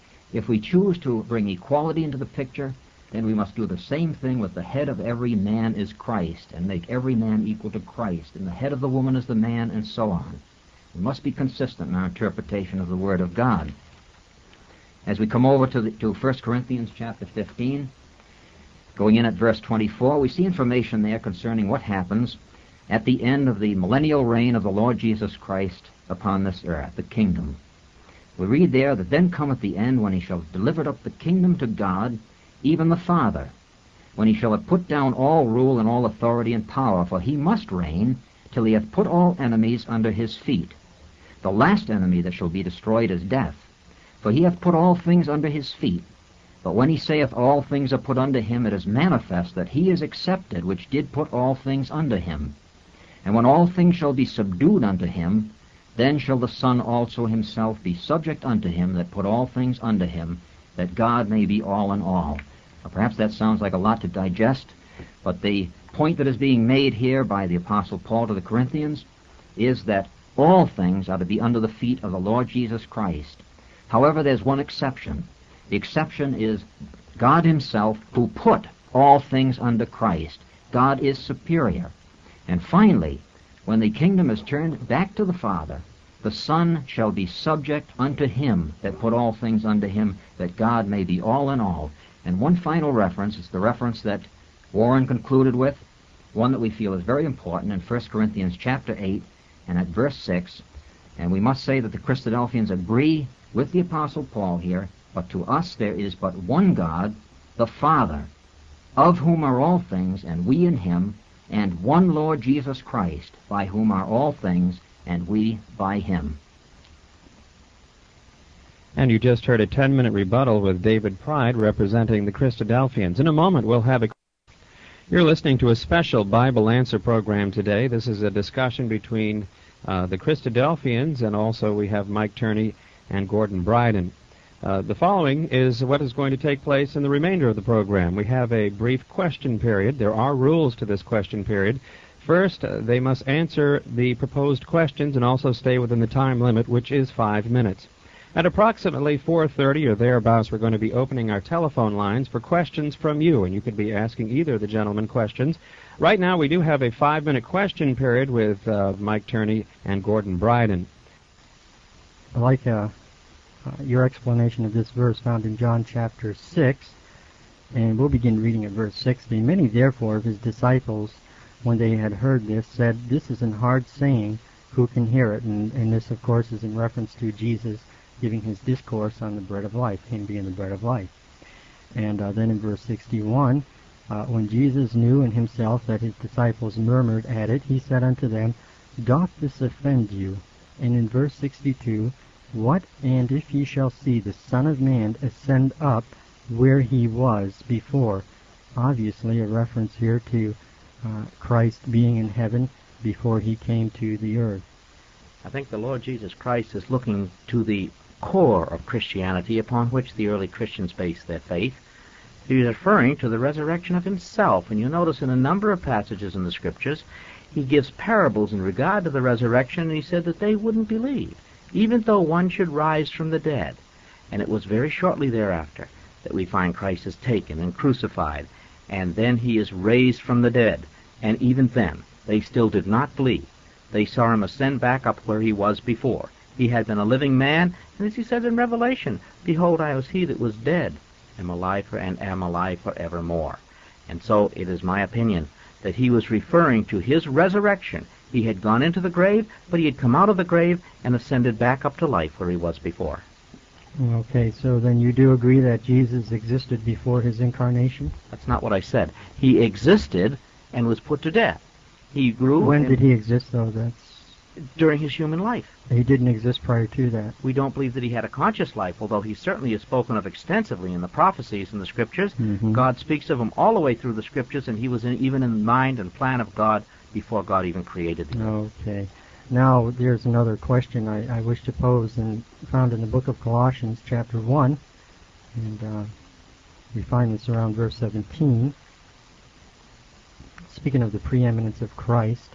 If we choose to bring equality into the picture, then we must do the same thing with the head of every man is Christ, and make every man equal to Christ, and the head of the woman is the man, and so on. We must be consistent in our interpretation of the Word of God. As we come over to, the, to First Corinthians chapter fifteen, going in at verse twenty-four, we see information there concerning what happens at the end of the millennial reign of the Lord Jesus Christ upon this earth, the kingdom. We read there that then cometh the end, when he shall have delivered up the kingdom to God, even the Father, when he shall have put down all rule and all authority and power, for he must reign till he hath put all enemies under his feet. The last enemy that shall be destroyed is death, for he hath put all things under his feet. But when he saith all things are put under him, it is manifest that he is accepted which did put all things under him. And when all things shall be subdued unto him, then shall the Son also himself be subject unto him that put all things under him, that God may be all in all. Now, perhaps that sounds like a lot to digest, but the point that is being made here by the Apostle Paul to the Corinthians is that all things are to be under the feet of the Lord Jesus Christ. However, there's one exception. The exception is God himself, who put all things under Christ. God is superior. And finally, when the kingdom is turned back to the Father, the Son shall be subject unto him that put all things under him, that God may be all in all. And one final reference is the reference that Warren concluded with, one that we feel is very important in First Corinthians chapter eight and at verse six. And we must say that the Christadelphians agree with the Apostle Paul here, but to us there is but one God, the Father, of whom are all things, and we in him, and one Lord Jesus Christ, by whom are all things, and we by him. And you just heard a ten-minute rebuttal with David Pride representing the Christadelphians. In a moment, we'll have a... You're listening to a special Bible Answer program today. This is a discussion between uh, the Christadelphians, and also we have Mike Turney and Gordon Bryden. Uh, the following is what is going to take place in the remainder of the program. We have a brief question period. There are rules to this question period. First, uh, they must answer the proposed questions and also stay within the time limit, which is five minutes. At approximately four thirty or thereabouts, we're going to be opening our telephone lines for questions from you, and you could be asking either of the gentlemen questions. Right now, we do have a five-minute question period with uh, Mike Turney and Gordon Bryden. I like uh, uh, your explanation of this verse found in John chapter six, and we'll begin reading at verse sixty. Many, therefore, of his disciples, when they had heard this, said, "This is an hard saying, who can hear it?" And, and this, of course, is in reference to Jesus giving his discourse on the bread of life, him being the bread of life. And uh, then in verse sixty-one, uh, when Jesus knew in himself that his disciples murmured at it, he said unto them, Doth this offend you? And in verse sixty-two, What and if ye shall see the Son of Man ascend up where he was before? Obviously a reference here to uh, Christ being in heaven before he came to the earth. I think the Lord Jesus Christ is looking to the core of Christianity upon which the early Christians based their faith. He's referring to the resurrection of himself. And you notice in a number of passages in the Scriptures, he gives parables in regard to the resurrection, and he said that they wouldn't believe, even though one should rise from the dead. And it was very shortly thereafter that we find Christ is taken and crucified, and then he is raised from the dead. And even then, they still did not believe. They saw him ascend back up where he was before. He had been a living man, and as he says in Revelation, Behold, I was he that was dead, am alive for, and am alive forevermore. And so it is my opinion that he was referring to his resurrection. He had gone into the grave, but he had come out of the grave and ascended back up to life where he was before. Okay, so then you do agree that Jesus existed before his incarnation? That's not what I said. He existed and was put to death. He grew. When did he exist, though? That's during his human life. He didn't exist prior to that. We don't believe that he had a conscious life, although he certainly is spoken of extensively in the prophecies in the Scriptures. Mm-hmm. God speaks of him all the way through the Scriptures, and he was in, even in the mind and plan of God before God even created the earth. Okay. Now, there's another question I, I wish to pose, and found in the book of Colossians, chapter one, and uh, we find this around verse seventeen. Speaking of the preeminence of Christ.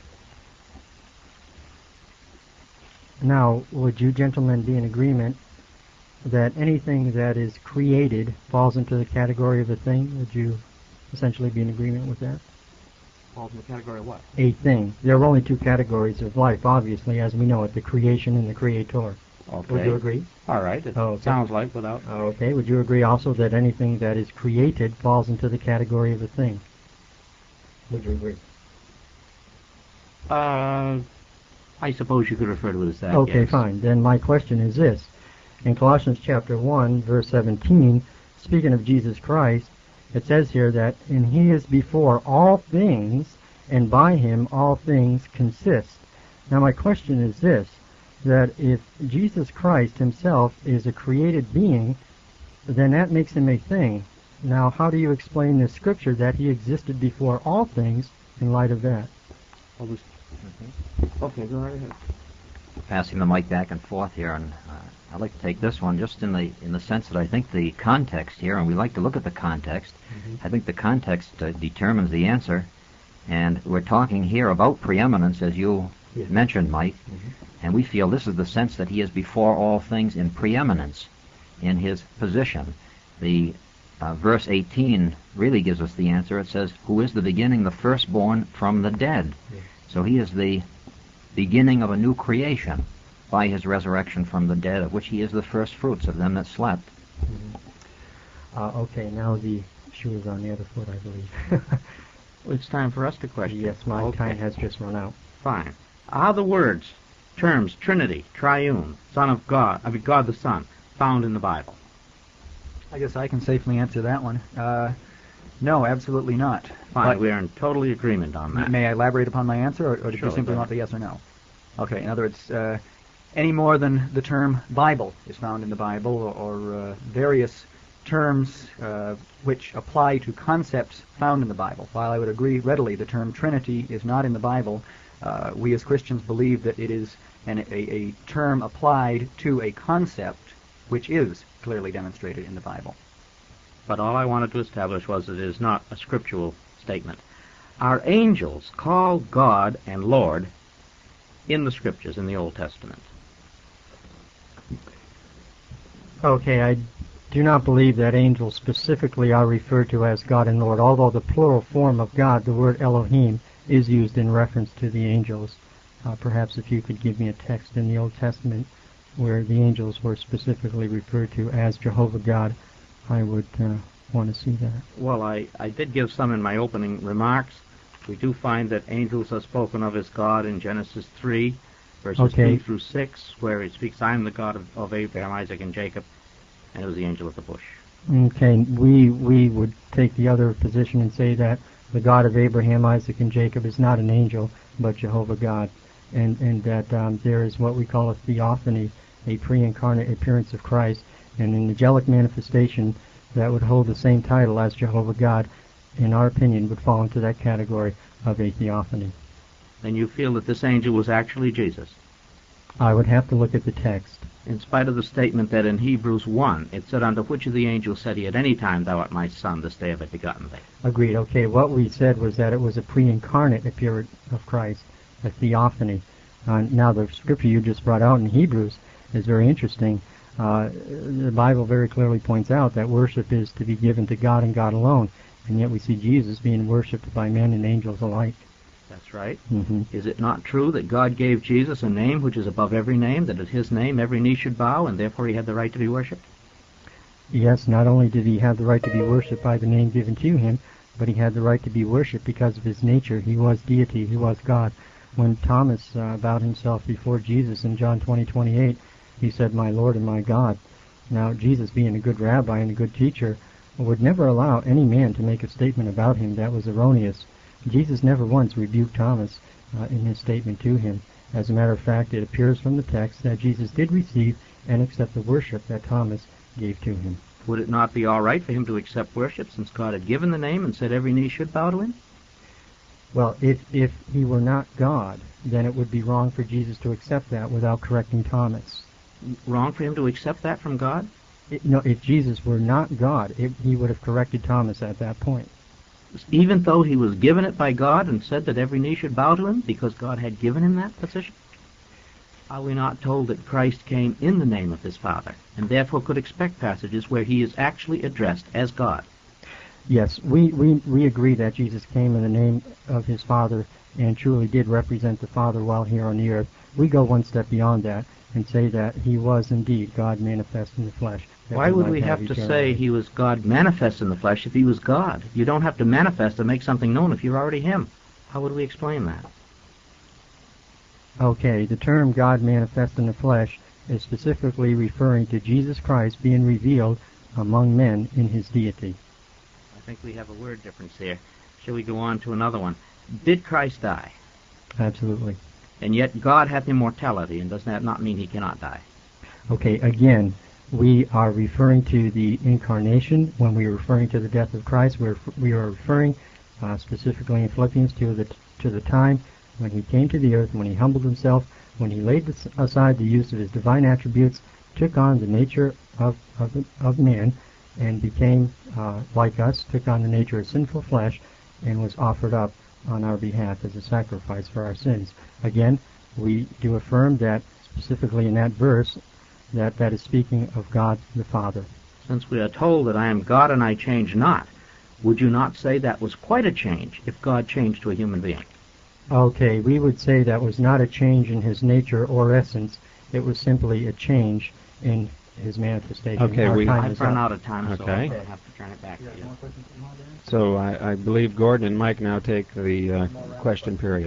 Now, would you gentlemen be in agreement that anything that is created falls into the category of a thing? Would you essentially be in agreement with that? Falls in the category of what? A thing. There are only two categories of life, obviously, as we know it, the creation and the creator. Okay. Would you agree? All right. It Oh, okay. sounds like without... Okay. Would you agree also that anything that is created falls into the category of a thing? Would you agree? Uh, I suppose you could refer to it as that, Okay, yes. fine. Then my question is this. In Colossians chapter one, verse seventeen, speaking of Jesus Christ, it says here that, and he is before all things, and by him all things consist. Now my question is this, that if Jesus Christ himself is a created being, then that makes him a thing. Now how do you explain this scripture that he existed before all things in light of that? Mm-hmm. Okay, go right ahead. Passing the mic back and forth here, and uh, I'd like to take this one just in the in the sense that I think the context here, and we like to look at the context. Mm-hmm. I think the context uh, determines the answer, and we're talking here about preeminence, as you yes. mentioned, Mike, mm-hmm. and we feel this is the sense that he is before all things in preeminence in his position. The uh, verse eighteen really gives us the answer. It says, "Who is the beginning, the firstborn from the dead?" Yes. So he is the beginning of a new creation by his resurrection from the dead, of which he is the first fruits of them that slept. Mm-hmm. Uh, okay, now the shoe is on the other foot, I believe. Well, it's time for us to question. Yes, my okay. time has just run out. Fine. Are the words, terms, Trinity, Triune, Son of God, I mean God the Son, found in the Bible? I guess I can safely answer that one. Uh, no, absolutely not. Fine, but we are in totally agreement on that. May I elaborate upon my answer, or, or did sure, you simply want the yes or no? Okay, in other words, uh, any more than the term Bible is found in the Bible, or, or uh, various terms uh, which apply to concepts found in the Bible. While I would agree readily the term Trinity is not in the Bible, uh, we as Christians believe that it is an, a, a term applied to a concept which is clearly demonstrated in the Bible. But all I wanted to establish was that it is not a scriptural statement. Our angels call God and Lord in the Scriptures, in the Old Testament. Okay, I do not believe that angels specifically are referred to as God and Lord, although the plural form of God, the word Elohim, is used in reference to the angels. Uh, perhaps if you could give me a text in the Old Testament where the angels were specifically referred to as Jehovah God, I would uh, want to see that. Well, I, I did give some in my opening remarks. We do find that angels are spoken of as God in Genesis three, verses Okay. two through six, where he speaks, I am the God of, of Abraham, Isaac, and Jacob, and it was the angel of the bush. Okay, we we would take the other position and say that the God of Abraham, Isaac, and Jacob is not an angel, but Jehovah God, and and that um, there is what we call a theophany, a pre-incarnate appearance of Christ, and an angelic manifestation that would hold the same title as Jehovah God, in our opinion, would fall into that category of a theophany. Then you feel that this angel was actually Jesus, I would have to look at the text. in spite of the statement that in Hebrews one, it said, unto which of the angels said he, at any time thou art my son, this day have I begotten thee. Agreed. Okay, what we said was that it was a pre-incarnate appearance of Christ, a theophany. Uh, now, the scripture you just brought out in Hebrews is very interesting. Uh, the Bible very clearly points out that worship is to be given to God and God alone, and yet we see Jesus being worshipped by men and angels alike. That's right. Mm-hmm. Is it not true that God gave Jesus a name which is above every name, that at his name every knee should bow, and therefore he had the right to be worshipped? Yes, not only did he have the right to be worshipped by the name given to him, but he had the right to be worshipped because of his nature. He was deity. He was God. When Thomas uh, bowed himself before Jesus in John twenty twenty-eight, he said, my Lord and my God. Now, Jesus, being a good rabbi and a good teacher, would never allow any man to make a statement about him that was erroneous. Jesus never once rebuked Thomas uh, in his statement to him. As a matter of fact, it appears from the text that Jesus did receive and accept the worship that Thomas gave to him. Would it not be all right for him to accept worship, since God had given the name and said every knee should bow to him? Well, if, if he were not God, then it would be wrong for Jesus to accept that without correcting Thomas. Wrong for him to accept that from God? It, no, if Jesus were not God, it, he would have corrected Thomas at that point. Even though he was given it by God and said that every knee should bow to him, because God had given him that position? Are we not told that Christ came in the name of his Father, and therefore could expect passages where he is actually addressed as God? Yes, we, we, we agree that Jesus came in the name of his Father and truly did represent the Father while here on the earth. We go one step beyond that and say that he was indeed God manifest in the flesh. Why would we have to say he was God manifest in the flesh if he was God? You don't have to manifest to make something known if you're already him. How would we explain that? Okay, the term God manifest in the flesh is specifically referring to Jesus Christ being revealed among men in his deity. I think we have a word difference here. Shall we go on to another one? Did Christ die? Absolutely. And yet God hath immortality, and does that not mean he cannot die? Okay, again, we are referring to the incarnation. When we are referring to the death of Christ, we're, we are referring uh, specifically in Philippians to the, to the time when he came to the earth, when he humbled himself, when he laid aside the use of his divine attributes, took on the nature of, of, of man, and became uh, like us, took on the nature of sinful flesh, and was offered up on our behalf as a sacrifice for our sins. Again, we do affirm that specifically in that verse, that that is speaking of God the Father. Since we are told that I am God and I change not, would you not say that was quite a change if God changed to a human being? Okay, we would say that was not a change in his nature or essence. It was simply a change in his manifestation. Okay, Our we- time I've is run up. out of time, so Okay. I'll have to turn it back to you. So I, I believe Gordon and Mike now take the uh, question period.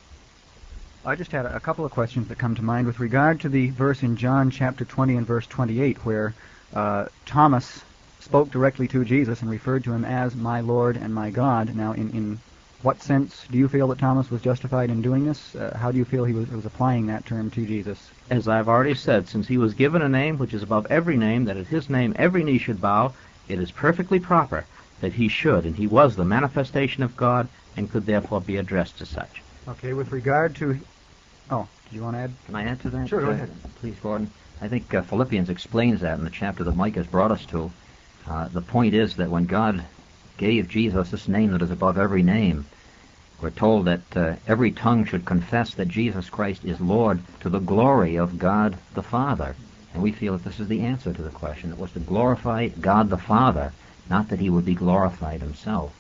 I just had a, a couple of questions that come to mind with regard to the verse in John chapter twenty and verse twenty-eight where uh, Thomas spoke directly to Jesus and referred to him as my Lord and my God. Now, in, in what sense do you feel that Thomas was justified in doing this? Uh, how do you feel he was, was applying that term to Jesus? As I've already said, since he was given a name which is above every name, that at his name every knee should bow, it is perfectly proper that he should, and he was the manifestation of God, and could therefore be addressed as such. Okay, with regard to... Oh, did you want to add? Can I add to that? Sure, go uh, ahead. Please, Gordon. I think uh, Philippians explains that in the chapter that Mike has brought us to. Uh, the point is that when God gave Jesus this name that is above every name, we're told that uh, every tongue should confess that Jesus Christ is Lord to the glory of God the Father. And we feel that this is the answer to the question. It was to glorify God the Father, not that he would be glorified himself.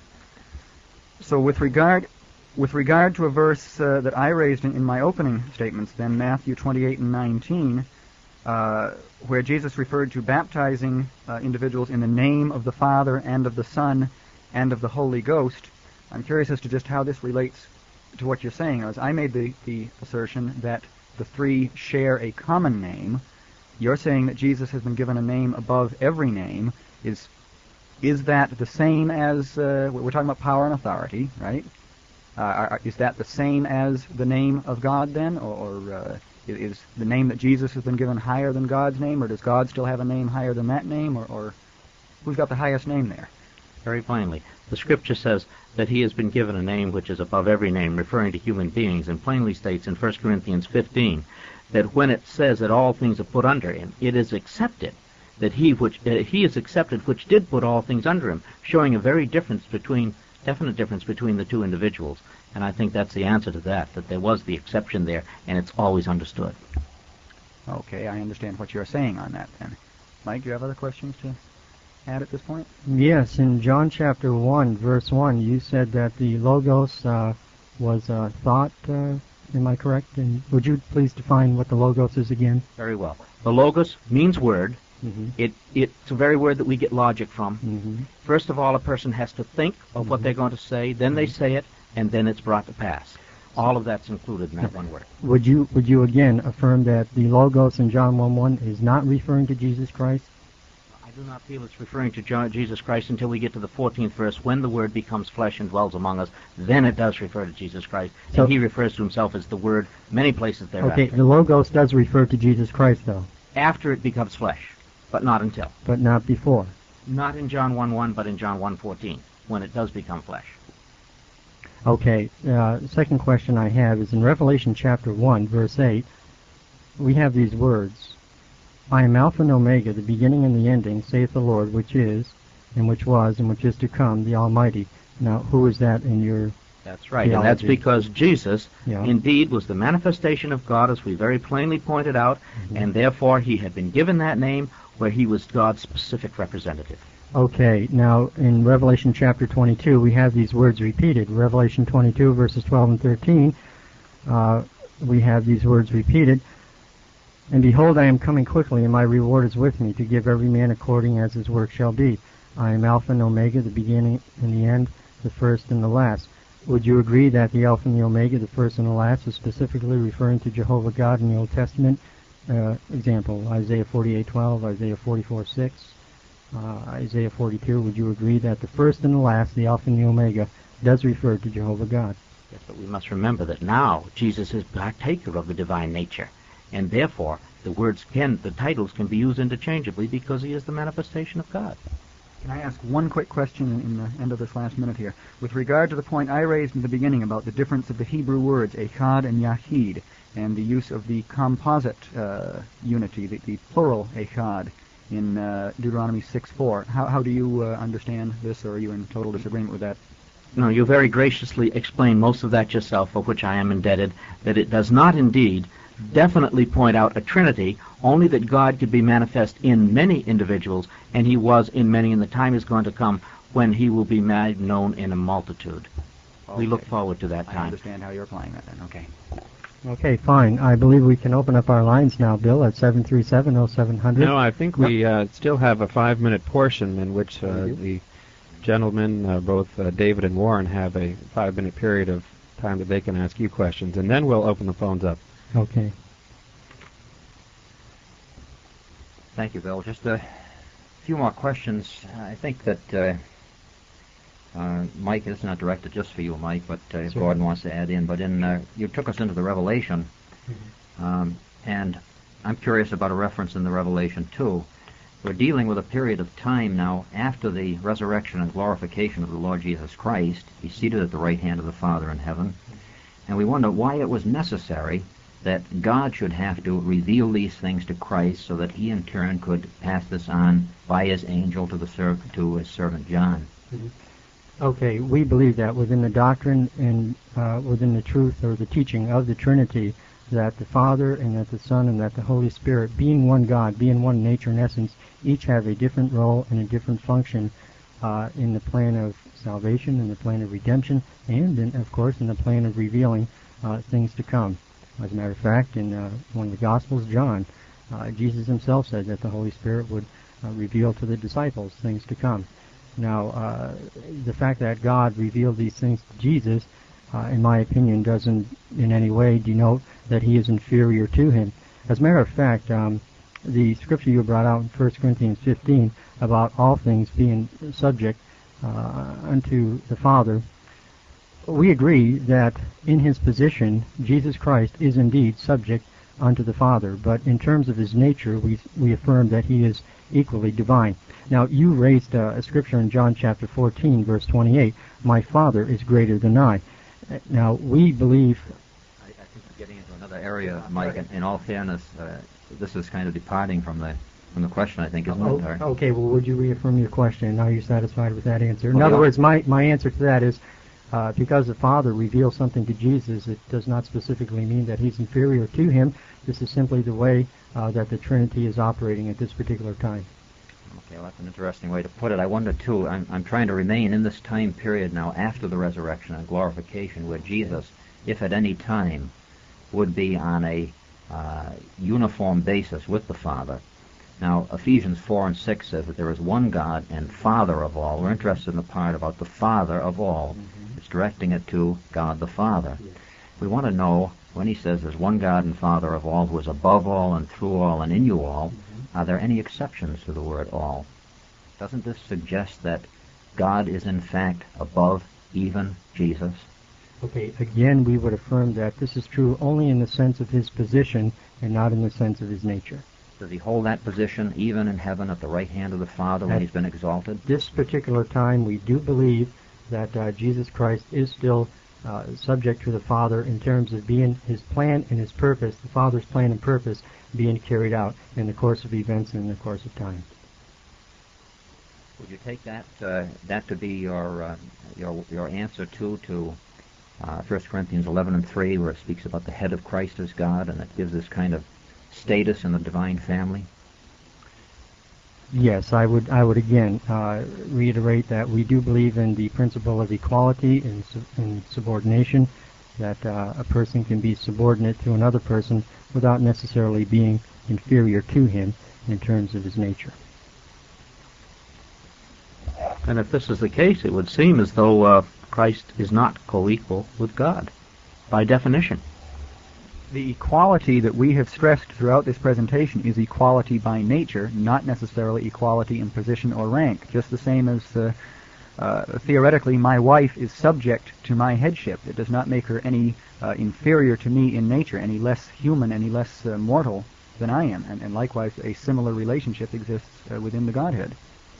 So with regard with regard to a verse uh, that I raised in, in my opening statements, then Matthew twenty-eight and nineteen, uh, where Jesus referred to baptizing uh, individuals in the name of the Father and of the Son and of the Holy Ghost, I'm curious as to just how this relates to what you're saying. As I made the, the assertion that the three share a common name. You're saying that Jesus has been given a name above every name. Is is that the same as, uh, we're talking about power and authority, right? Uh, are, is that the same as the name of God then? Or, or uh, is the name that Jesus has been given higher than God's name? Or does God still have a name higher than that name? Or, or who's got the highest name there? Very plainly, the Scripture says that he has been given a name which is above every name, referring to human beings, and plainly states in First Corinthians fifteen that when it says that all things are put under him, it is accepted that he which uh, he is accepted which did put all things under him, showing a very difference between definite difference between the two individuals. And I think that's the answer to that, that there was the exception there, and it's always understood. Okay, I understand what you're saying on that then. Mike, do you have other questions to add at this point? Yes, in John chapter one, verse one, you said that the Logos uh, was uh, thought. Uh, am I correct? And would you please define what the Logos is again? Very well. The Logos means word. Mm-hmm. It, it's the very word that we get logic from. Mm-hmm. First of all, a person has to think of Mm-hmm. what they're going to say, then they say it, and then it's brought to pass. All of that's included in that one word. Would you would you again affirm that the Logos in John one one is not referring to Jesus Christ? I do not feel it's referring to John, Jesus Christ until we get to the fourteenth verse, when the Word becomes flesh and dwells among us. Then it does refer to Jesus Christ, So- and he refers to himself as the Word many places thereafter. Okay, the Logos does refer to Jesus Christ, though, After it becomes flesh, but not until. but not before. Not in John one one, but in John one fourteen, when it does become flesh. Okay, uh, the second question I have is in Revelation chapter one, verse eight, we have these words, I am Alpha and Omega, the beginning and the ending, saith the Lord, which is, and which was, and which is to come, the Almighty. Now, who is that in your... That's right, and that's theology? because Jesus Yeah. indeed was the manifestation of God, as we very plainly pointed out, Mm-hmm. and therefore he had been given that name where he was God's specific representative. Okay, now in Revelation chapter twenty-two, we have these words repeated. Revelation twenty-two, verses twelve and thirteen, uh, we have these words repeated. And behold, I am coming quickly, and my reward is with me, to give every man according as his work shall be. I am Alpha and Omega, the beginning and the end, the first and the last. Would you agree that the Alpha and the Omega, the first and the last, is specifically referring to Jehovah God in the Old Testament? Uh, example, Isaiah forty-eight twelve, Isaiah forty-four six, uh, Isaiah forty-two. Would you agree that the first and the last, the Alpha and the Omega, does refer to Jehovah God? Yes, but we must remember that now Jesus is partaker of the divine nature, and therefore the words can, the titles can be used interchangeably because he is the manifestation of God. Can I ask one quick question in the end of this last minute here? With regard to the point I raised in the beginning about the difference of the Hebrew words, echad and yahid, and the use of the composite uh, unity, the, the plural echad, in uh, Deuteronomy six four. How, how do you uh, understand this, or are you in total disagreement with that? No, you very graciously explained most of that yourself, for which I am indebted, that it does not indeed definitely point out a trinity, only that God could be manifest in many individuals, and he was in many, and the time is going to come when he will be made known in a multitude. We look Okay. forward to that I time. understand how you're applying that then. Okay. Okay, fine. I believe we can open up our lines now, Bill, at seven three seven oh seven hundred. No, I think we uh, still have a five-minute portion in which uh, the gentlemen, uh, both uh, David and Warren, have a five-minute period of time that they can ask you questions, and then we'll open the phones up. Okay. Thank you, Bill. Just a few more questions. I think that uh, uh, Mike, it's not directed just for you, Mike, but uh, if Sure. Gordon wants to add in. But in uh, you took us into the Revelation, um, and I'm curious about a reference in the Revelation too. We're dealing with a period of time now after the resurrection and glorification of the Lord Jesus Christ. He's seated at the right hand of the Father in heaven, and we wonder why it was necessary that God should have to reveal these things to Christ so that he in turn could pass this on by his angel to the serv- to his servant John. Okay, we believe that within the doctrine and uh, within the truth or the teaching of the Trinity, that the Father and that the Son and that the Holy Spirit, being one God, being one nature in essence, each have a different role and a different function uh, in the plan of salvation, in the plan of redemption, and in, of course in the plan of revealing uh, things to come. As a matter of fact, in uh, one of the Gospels, John, uh, Jesus himself said that the Holy Spirit would uh, reveal to the disciples things to come. Now, uh, the fact that God revealed these things to Jesus uh, in my opinion, doesn't in any way denote that he is inferior to him. As a matter of fact, um, the scripture you brought out in First Corinthians fifteen about all things being subject uh, unto the Father, we agree that in his position, Jesus Christ is indeed subject unto the Father, but in terms of his nature, we we affirm that he is equally divine. Now, you raised uh, a scripture in John chapter fourteen, verse twenty-eight, my Father is greater than I. Now, we believe... I, I think you're getting into another area, Mike, in, in all fairness, uh, this is kind of departing from the from the question, I think, isn't oh, it? Or? Okay, well, would you reaffirm your question? Are you satisfied with that answer? In Well, other yeah. words, my, my answer to that is, uh, because the Father reveals something to Jesus, it does not specifically mean that he's inferior to him. This is simply the way uh, that the Trinity is operating at this particular time. Okay, well, that's an interesting way to put it. I wonder, too, I'm, I'm trying to remain in this time period now after the resurrection and glorification where Jesus, if at any time, would be on a uh, uniform basis with the Father. Now, Ephesians four and six says that there is one God and Father of all. We're interested in the part about the Father of all. Mm-hmm. It's directing it to God the Father. Yes. We want to know, when he says there's one God and Father of all who is above all and through all and in you all, mm-hmm. are there any exceptions to the word all? Doesn't this suggest that God is in fact above even Jesus? Okay, again, we would affirm that this is true only in the sense of his position and not in the sense of his nature. Does he hold that position even in heaven at the right hand of the Father when At he's been exalted? This particular time, we do believe that uh, Jesus Christ is still uh, subject to the Father in terms of being his plan and his purpose, the Father's plan and purpose being carried out in the course of events and in the course of time. Would you take that uh, that to be your uh, your your answer too to uh, First Corinthians eleven and three, where it speaks about the head of Christ as God, and it gives this kind of status in the divine family? Yes, I would. I would again uh, reiterate that we do believe in the principle of equality and, su- and subordination. That uh, a person can be subordinate to another person without necessarily being inferior to him in terms of his nature. And if this is the case, it would seem as though uh, Christ is not co-equal with God, by definition. The equality that we have stressed throughout this presentation is equality by nature, not necessarily equality in position or rank. Just the same as, uh, uh, theoretically, my wife is subject to my headship. It does not make her any uh, inferior to me in nature, any less human, any less uh, mortal than I am. And, and likewise, a similar relationship exists uh, within the Godhead.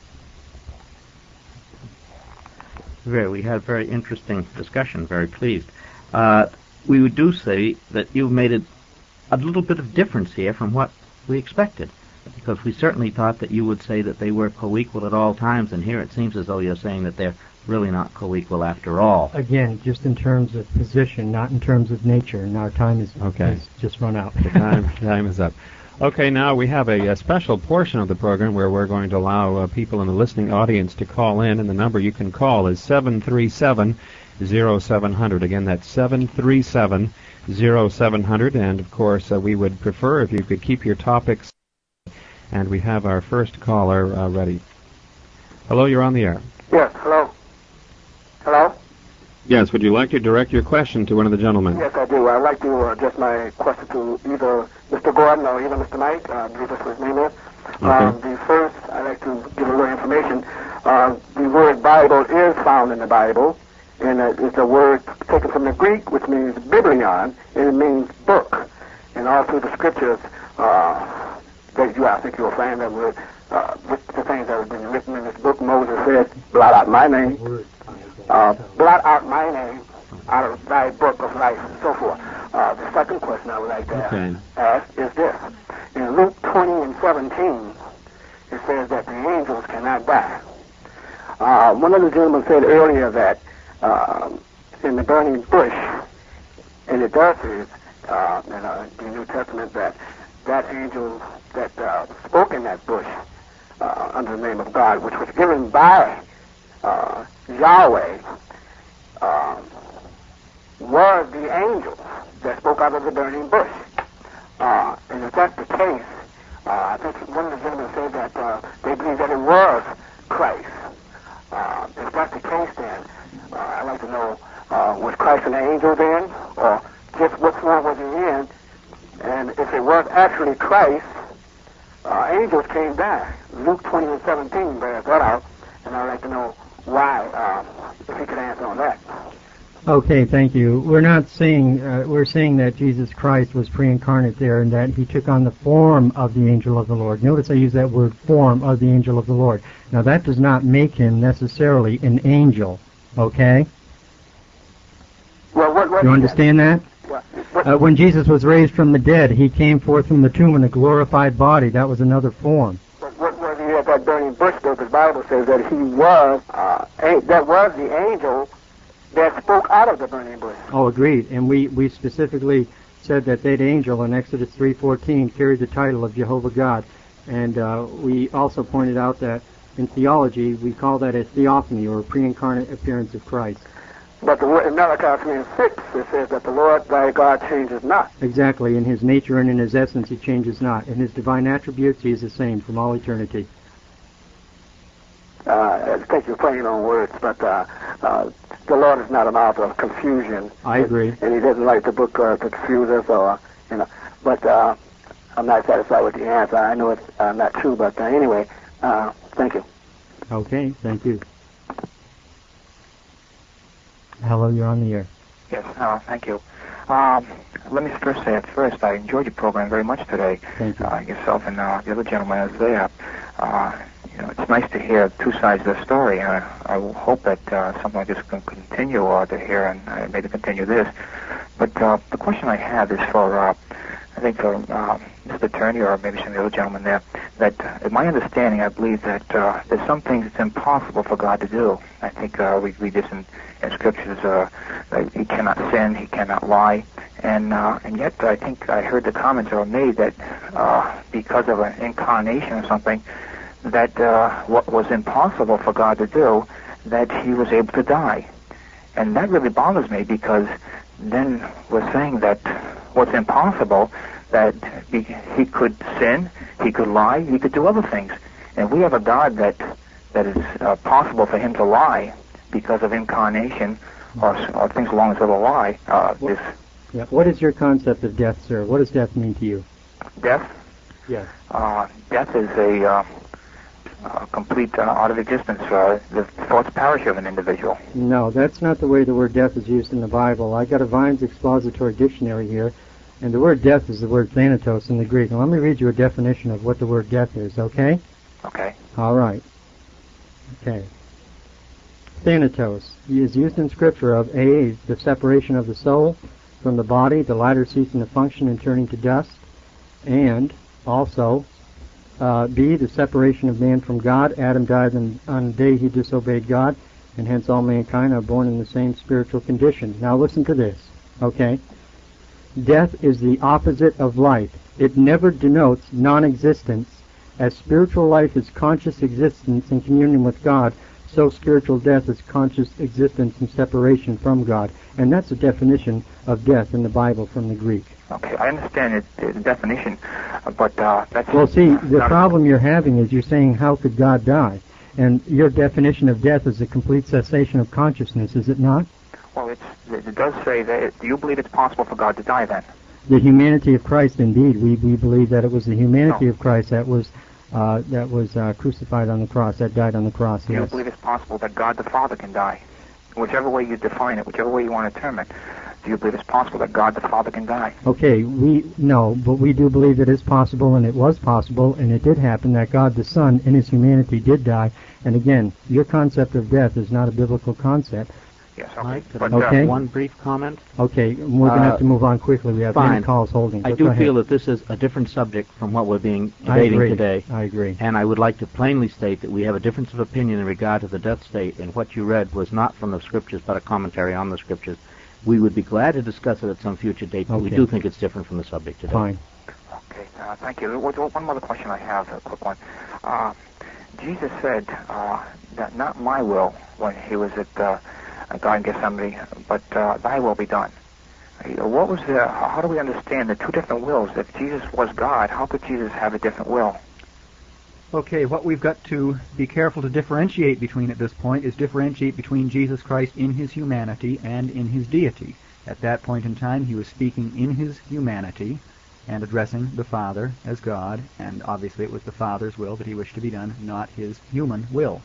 Very, we had a very interesting discussion, very pleased. Uh, we do say that you've made it a little bit of difference here from what we expected, because we certainly thought that you would say that they were co-equal at all times, and here it seems as though you're saying that they're really not co-equal after all. Again, just in terms of position, not in terms of nature, and our time is Okay. has just run out. The time, time is up. Okay, now we have a, a special portion of the program where we're going to allow uh, people in the listening audience to call in, and the number you can call is seven three seven, zero seven zero zero. Again, that's seven three seven, zero seven zero zero, and of course uh, we would prefer if you could keep your topics, and we have our first caller uh, ready. Hello, you're on the air. Yes, hello. Hello? Yes, would you like to direct your question to one of the gentlemen? Yes, I do. I'd like to uh, address my question to either Mister Gordon or even Mister Knight. Uh, I believe that's what his name is. Okay. Um, the first, I'd like to give a little information. Uh, the word Bible is found in the Bible, and uh, it's a word taken from the Greek, which means biblion, and it means book. And all through the scriptures, uh, that you, I think you'll find that word, uh, the things that have been written in this book. Moses said, blot out my name. Uh, blot out my name out of thy book of life, and so forth. Uh, the second question I would like to Okay. ask, ask is this. In Luke twenty and seventeen, it says that the angels cannot die. Uh, one of the gentlemen said earlier that uh, in the burning bush, and it does say uh, in uh, the New Testament that that angel that uh, spoke in that bush uh, under the name of God, which was given by uh, Yahweh, uh, was the angel that spoke out of the burning bush. Uh, and if that's the case, uh, I think one of the gentlemen said that uh, they believe that it was Christ. Uh, if that's the case, then uh, I'd like to know, uh, was Christ an angel then? Or just what form was he in? And if it was actually Christ, uh, angels came down. Luke twenty and seventeen bears that out, and I'd like to know why, uh, if he could answer on that. Okay, thank you. We're not saying, uh, we're saying that Jesus Christ was pre-incarnate there and that he took on the form of the angel of the Lord. Notice I use that word, form of the angel of the Lord. Now that does not make him necessarily an angel, okay? Well, what, what You understand that? What, what, Uh, when Jesus was raised from the dead, he came forth from the tomb in a glorified body. That was another form. what, what was he at that burning bush, though? Because the Bible says that he was, uh, a, that was the angel that spoke out of the burning bush. Oh, agreed. And we, we specifically said that that angel in Exodus three fourteen carried the title of Jehovah God. And uh, we also pointed out that in theology, we call that a theophany, or a pre-incarnate appearance of Christ. But the word in Malachi three and six, it says that the Lord thy God changes not. Exactly. In his nature and in his essence, he changes not. In his divine attributes, he is the same from all eternity. Uh, I think you're playing on words, but uh, uh, the Lord is not an author of confusion. I agree. And, and he doesn't like the book uh, to confuse us, or, you know. But uh, I'm not satisfied with the answer. I know it's uh, not true, but uh, anyway, uh, thank you. Okay, thank you. Hello, you're on the air. Yes, uh, thank you. Um, let me first say at first, I enjoyed your program very much today. Thank you. Uh, yourself and uh, the other gentleman is there. Uh, you know, it's nice to hear two sides of the story. Uh, I will hope that uh, something like this can continue uh, to hear and uh, maybe continue this. But uh, the question I have is for, uh, I think for uh, Mister Attorney or maybe some of the other gentlemen there, that uh, in my understanding, I believe that uh, there's some things that's impossible for God to do. I think uh, we read this in, in scriptures, uh, that he cannot sin, he cannot lie, and uh, and yet I think I heard the comments that were made that uh, because of an incarnation or something, that uh, what was impossible for God to do, that he was able to die. And that really bothers me, because then we're saying that what's impossible, that he, he could sin, he could lie, he could do other things. And we have a God that that is uh, possible for him to lie because of incarnation or, or things along the line. Uh, this Yeah. What is your concept of death, sir? What does death mean to you? death, Yes. uh, death is a uh, uh, complete uh, out of existence. Uh, the thoughts perish of an individual. No, that's not the way the word death is used in the Bible. I got a Vine's Expository Dictionary here, and the word death is the word thanatos in the Greek. Now let me read you a definition of what the word death is, okay? Okay. All right. Okay. Thanatos is used in Scripture of A, the separation of the soul from the body, the latter ceasing to function and turning to dust, and also uh, B, the separation of man from God. Adam died on, on the day he disobeyed God, and hence all mankind are born in the same spiritual condition. Now listen to this, okay? Death is the opposite of life. It never denotes non-existence. As spiritual life is conscious existence in communion with God, so spiritual death is conscious existence and separation from God. And that's the definition of death in the Bible from the Greek. Okay, I understand it, the definition, uh, but uh, that's... Well, see, the not problem you're having is you're saying, how could God die? And your definition of death is a complete cessation of consciousness, is it not? Well, it's, it does say that... It, do you believe it's possible for God to die then? The humanity of Christ, indeed. We, we believe that it was the humanity No. of Christ that was uh, that was uh, crucified on the cross, that died on the cross, Do you yes. believe it's possible that God the Father can die? Whichever way you define it, whichever way you want to term it, do you believe it's possible that God the Father can die? Okay, we no, but we do believe it is possible, and it was possible, and it did happen that God the Son in his humanity did die. And again, your concept of death is not a biblical concept. Yes, okay. Mike, could But, I uh, make Okay. one brief comment? Okay, we're going to Uh, have to move on quickly. We have fine. many calls holding. I but do go ahead. feel that this is a different subject from what we're being I debating agree. today. I agree. And I would like to plainly state that we have a difference of opinion in regard to the death state, and what you read was not from the scriptures but a commentary on the scriptures. We would be glad to discuss it at some future date, but we Okay. do think it's different from the subject today. Fine. Okay, uh, thank you. One one other question I have, a quick one. Uh, Jesus said uh, that not my will when he was at uh, Garden of Gethsemane, but uh, thy will be done. Uh, What was the, how do we understand the two different wills? If Jesus was God, how could Jesus have a different will? Okay, what we've got to be careful to differentiate between at this point is differentiate between Jesus Christ in his humanity and in his deity. At that point in time, he was speaking in his humanity and addressing the Father as God, and obviously it was the Father's will that he wished to be done, not his human will.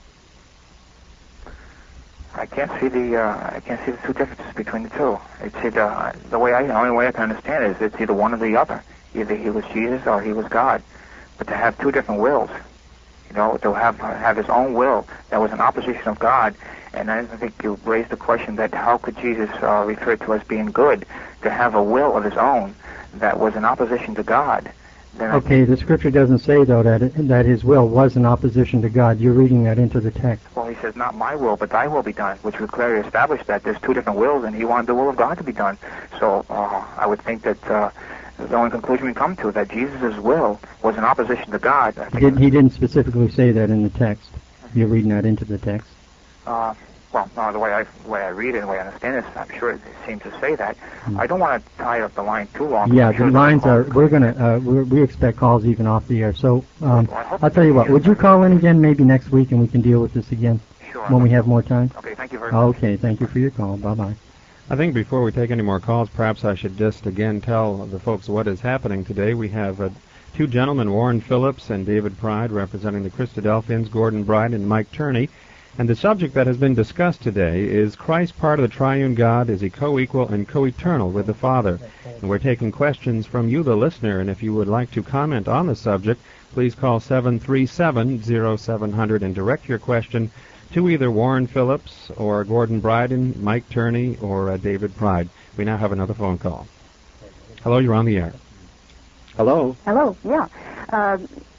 I can't see the uh, I can't see the two differences between the two. It's either the way I the only way I can understand it is it's either one or the other. Either he was Jesus or he was God. But to have two different wills, you know, to have have his own will that was in opposition of God, and I think you raised the question that how could Jesus uh, refer to as being good, to have a will of his own that was in opposition to God. Then okay, the scripture doesn't say, though, that it, that his will was in opposition to God. You're reading that into the text. Well, he says, not my will, but thy will be done, which would clearly establish that there's two different wills, and he wanted the will of God to be done. So uh, I would think that uh, the only conclusion we come to is that Jesus' will was in opposition to God. I He, think did, he didn't specifically say that in the text. You're reading that into the text. Uh, well, no, the way I the way I read it and the way I understand it, I'm sure it seems to say that. Mm. I don't want to tie up the line too long. Yeah, sure the lines are. We're gonna. Uh, we're, we expect calls even off the air. So um, well, I'll tell you what. Would you call in again maybe next week and we can deal with this again sure, when we have more time? Okay, thank you very much. Okay, thank you for your call. Bye bye. I think before we take any more calls, perhaps I should just again tell the folks what is happening today. We have uh, two gentlemen, Warren Phillips and David Pride, representing the Christadelphians, Gordon Bride and Mike Turney. And the subject that has been discussed today is Christ part of the triune God? Is he co-equal and co-eternal with the Father? And we're taking questions from you, the listener, and if you would like to comment on the subject, please call seven three seven, zero seven zero zero and direct your question to either Warren Phillips or Gordon Bryden, Mike Turney, or uh, David Pride. We now have another phone call. Hello, you're on the air. Hello. Hello, yeah. Uh,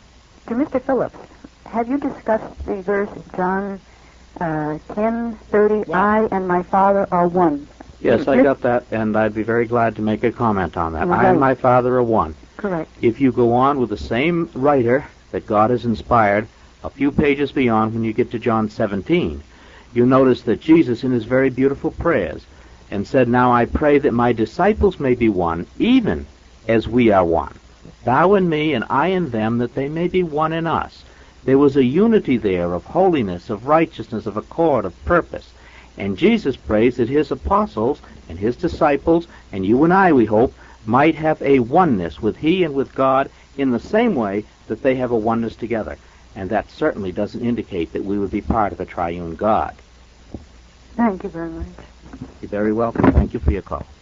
to Mister Phillips, have you discussed the verse John uh, ten thirty, yeah. I and my Father are one? Yes, I got that, and I'd be very glad to make a comment on that. Right. I and my Father are one. Correct. If you go on with the same writer that God has inspired, a few pages beyond, when you get to John seventeen, you notice that Jesus, in his very beautiful prayers, and said, Now I pray that my disciples may be one, even as we are one. Thou and me, and I and them, that they may be one in us. There was a unity there of holiness, of righteousness, of accord, of purpose. And Jesus prays that his apostles and his disciples, and you and I, we hope, might have a oneness with he and with God in the same way that they have a oneness together. And that certainly doesn't indicate that we would be part of a triune God. Thank you very much. You're very welcome. Thank you for your call.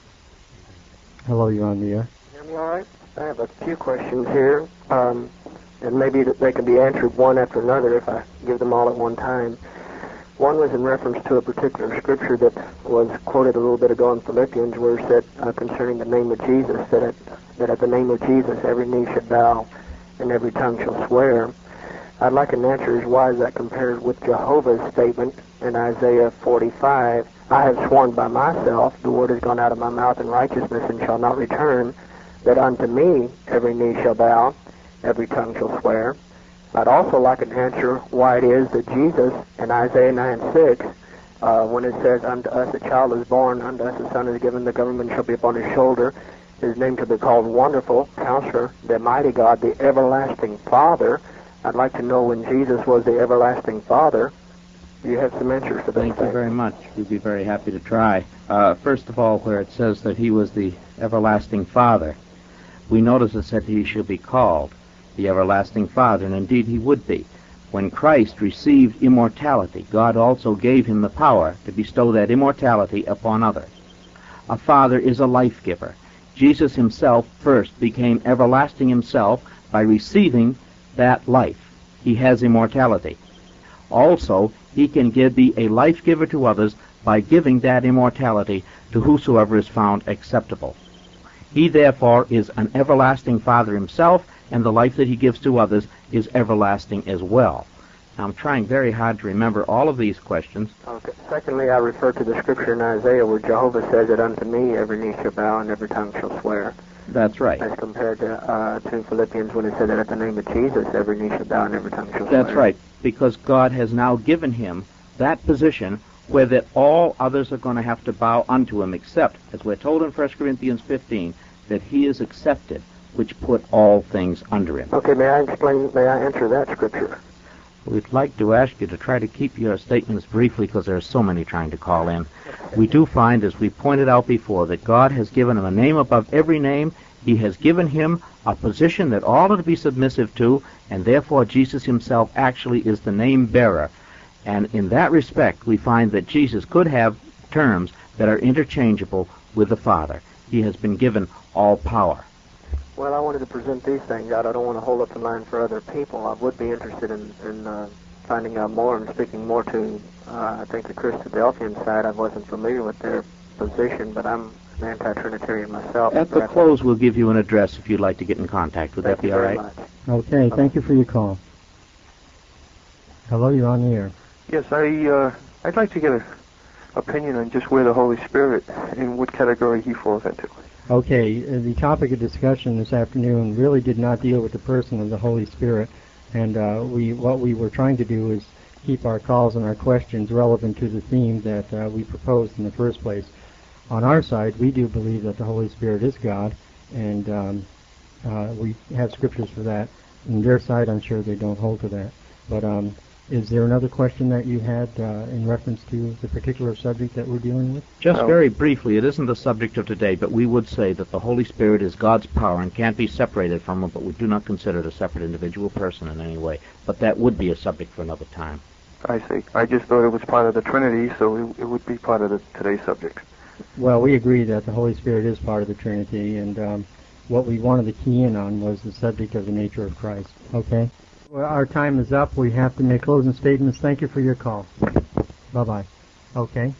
Hello, you're on the air. Hear me all right? I have a few questions here, um, and maybe that they can be answered one after another if I give them all at one time. One was in reference to a particular scripture that was quoted a little bit ago in Philippians, where it said uh, concerning the name of Jesus, that at, that at the name of Jesus every knee should bow and every tongue shall swear. I'd like an answer as why that compares with Jehovah's statement in Isaiah forty-five. I have sworn by myself, the word has gone out of my mouth in righteousness and shall not return, that unto me every knee shall bow, every tongue shall swear. I'd also like an answer why it is that Jesus in Isaiah nine six, uh, when it says, Unto us a child is born, unto us a son is given, the government shall be upon his shoulder, his name shall be called Wonderful, Counselor, the Mighty God, the Everlasting Father. I'd like to know when Jesus was the Everlasting Father. Do you have some answers to that? Thank you very much. We'd be very happy to try. Uh, first of all, where it says that he was the Everlasting Father, we notice it said he should be called the Everlasting Father, and indeed he would be. When Christ received immortality, God also gave him the power to bestow that immortality upon others. A father is a life giver. Jesus himself first became everlasting himself by receiving that life. He has immortality. Also, he can give, be a life giver to others by giving that immortality to whosoever is found acceptable. He therefore is an everlasting Father himself, and the life that he gives to others is everlasting as well. Now, I'm trying very hard to remember all of these questions. Okay. Secondly, I refer to the scripture in Isaiah where Jehovah says that unto me every knee shall bow and every tongue shall swear. That's right. As compared to, uh, to Philippians when it said that at the name of Jesus every knee shall bow and every tongue shall swear. That's right, because God has now given him that position where that all others are going to have to bow unto him, except, as we're told in First Corinthians fifteen, that he is accepted which put all things under him. Okay, may I explain, may I answer that scripture? We'd like to ask you to try to keep your statements briefly because there are so many trying to call in. We do find, as we pointed out before, that God has given him a name above every name. He has given him a position that all are to be submissive to, and therefore Jesus himself actually is the name bearer. And in that respect, we find that Jesus could have terms that are interchangeable with the Father. He has been given all power. Well, I wanted to present these things out. I don't want to hold up the line for other people. I would be interested in, in uh, finding out more and speaking more to, uh, I think, the Christadelphian side. I wasn't familiar with their position, but I'm an anti-Trinitarian myself. At the close, we'll give you an address if you'd like to get in contact. Would that be all right? Much. Okay, thank you for your call. Hello, you're on the air. Yes, I, uh, I'd like to get an opinion on just where the Holy Spirit, in what category he falls into. Okay, uh, the topic of discussion this afternoon really did not deal with the person of the Holy Spirit, and uh, we what we were trying to do is keep our calls and our questions relevant to the theme that uh, we proposed in the first place. On our side, we do believe that the Holy Spirit is God, and um, uh, we have scriptures for that. On their side, I'm sure they don't hold to that. But um, is there another question that you had uh, in reference to the particular subject that we're dealing with? Just very briefly, it isn't the subject of today, but we would say that the Holy Spirit is God's power and can't be separated from him, but we do not consider it a separate individual person in any way. But that would be a subject for another time. I see. I just thought it was part of the Trinity, so it, it would be part of the, today's subject. Well, we agree that the Holy Spirit is part of the Trinity, and um, what we wanted to key in on was the subject of the nature of Christ. Okay? Well, our time is up. We have to make closing statements. Thank you for your call. Bye-bye. Okay.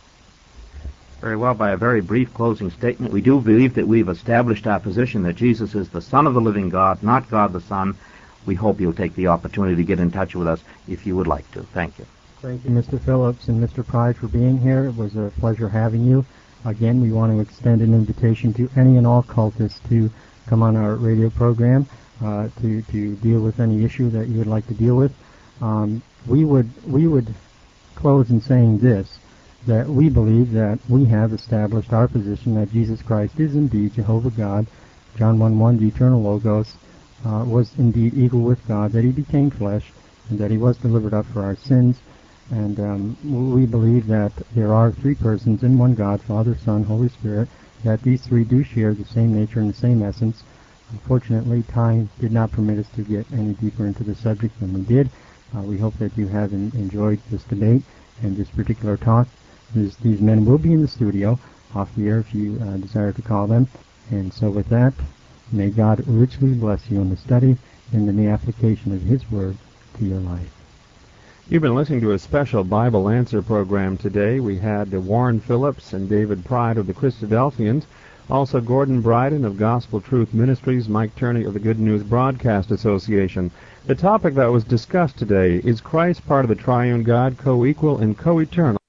Very well. By a very brief closing statement, we do believe that we've established our position that Jesus is the Son of the living God, not God the Son. We hope you'll take the opportunity to get in touch with us if you would like to. Thank you. Thank you, Mister Phillips and Mister Pride, for being here. It was a pleasure having you. Again, we want to extend an invitation to any and all cultists to come on our radio program. Uh, to, to deal with any issue that you would like to deal with. Um, we would we would close in saying this, that we believe that we have established our position that Jesus Christ is indeed Jehovah God, John one one, the eternal Logos, uh, was indeed equal with God, that he became flesh, and that he was delivered up for our sins. And um, we believe that there are three persons in one God, Father, Son, Holy Spirit, that these three do share the same nature and the same essence. Unfortunately, time did not permit us to get any deeper into the subject than we did. Uh, we hope that you have en- enjoyed this debate and this particular talk. This, these men will be in the studio off the air if you uh, desire to call them. And so with that, may God richly bless you in the study and in the application of his word to your life. You've been listening to a special Bible Answer program today. We had uh, Warren Phillips and David Pride of the Christadelphians. Also, Gordon Bryden of Gospel Truth Ministries, Mike Turney of the Good News Broadcast Association. The topic that was discussed today, is Christ part of the triune God, co-equal and co-eternal?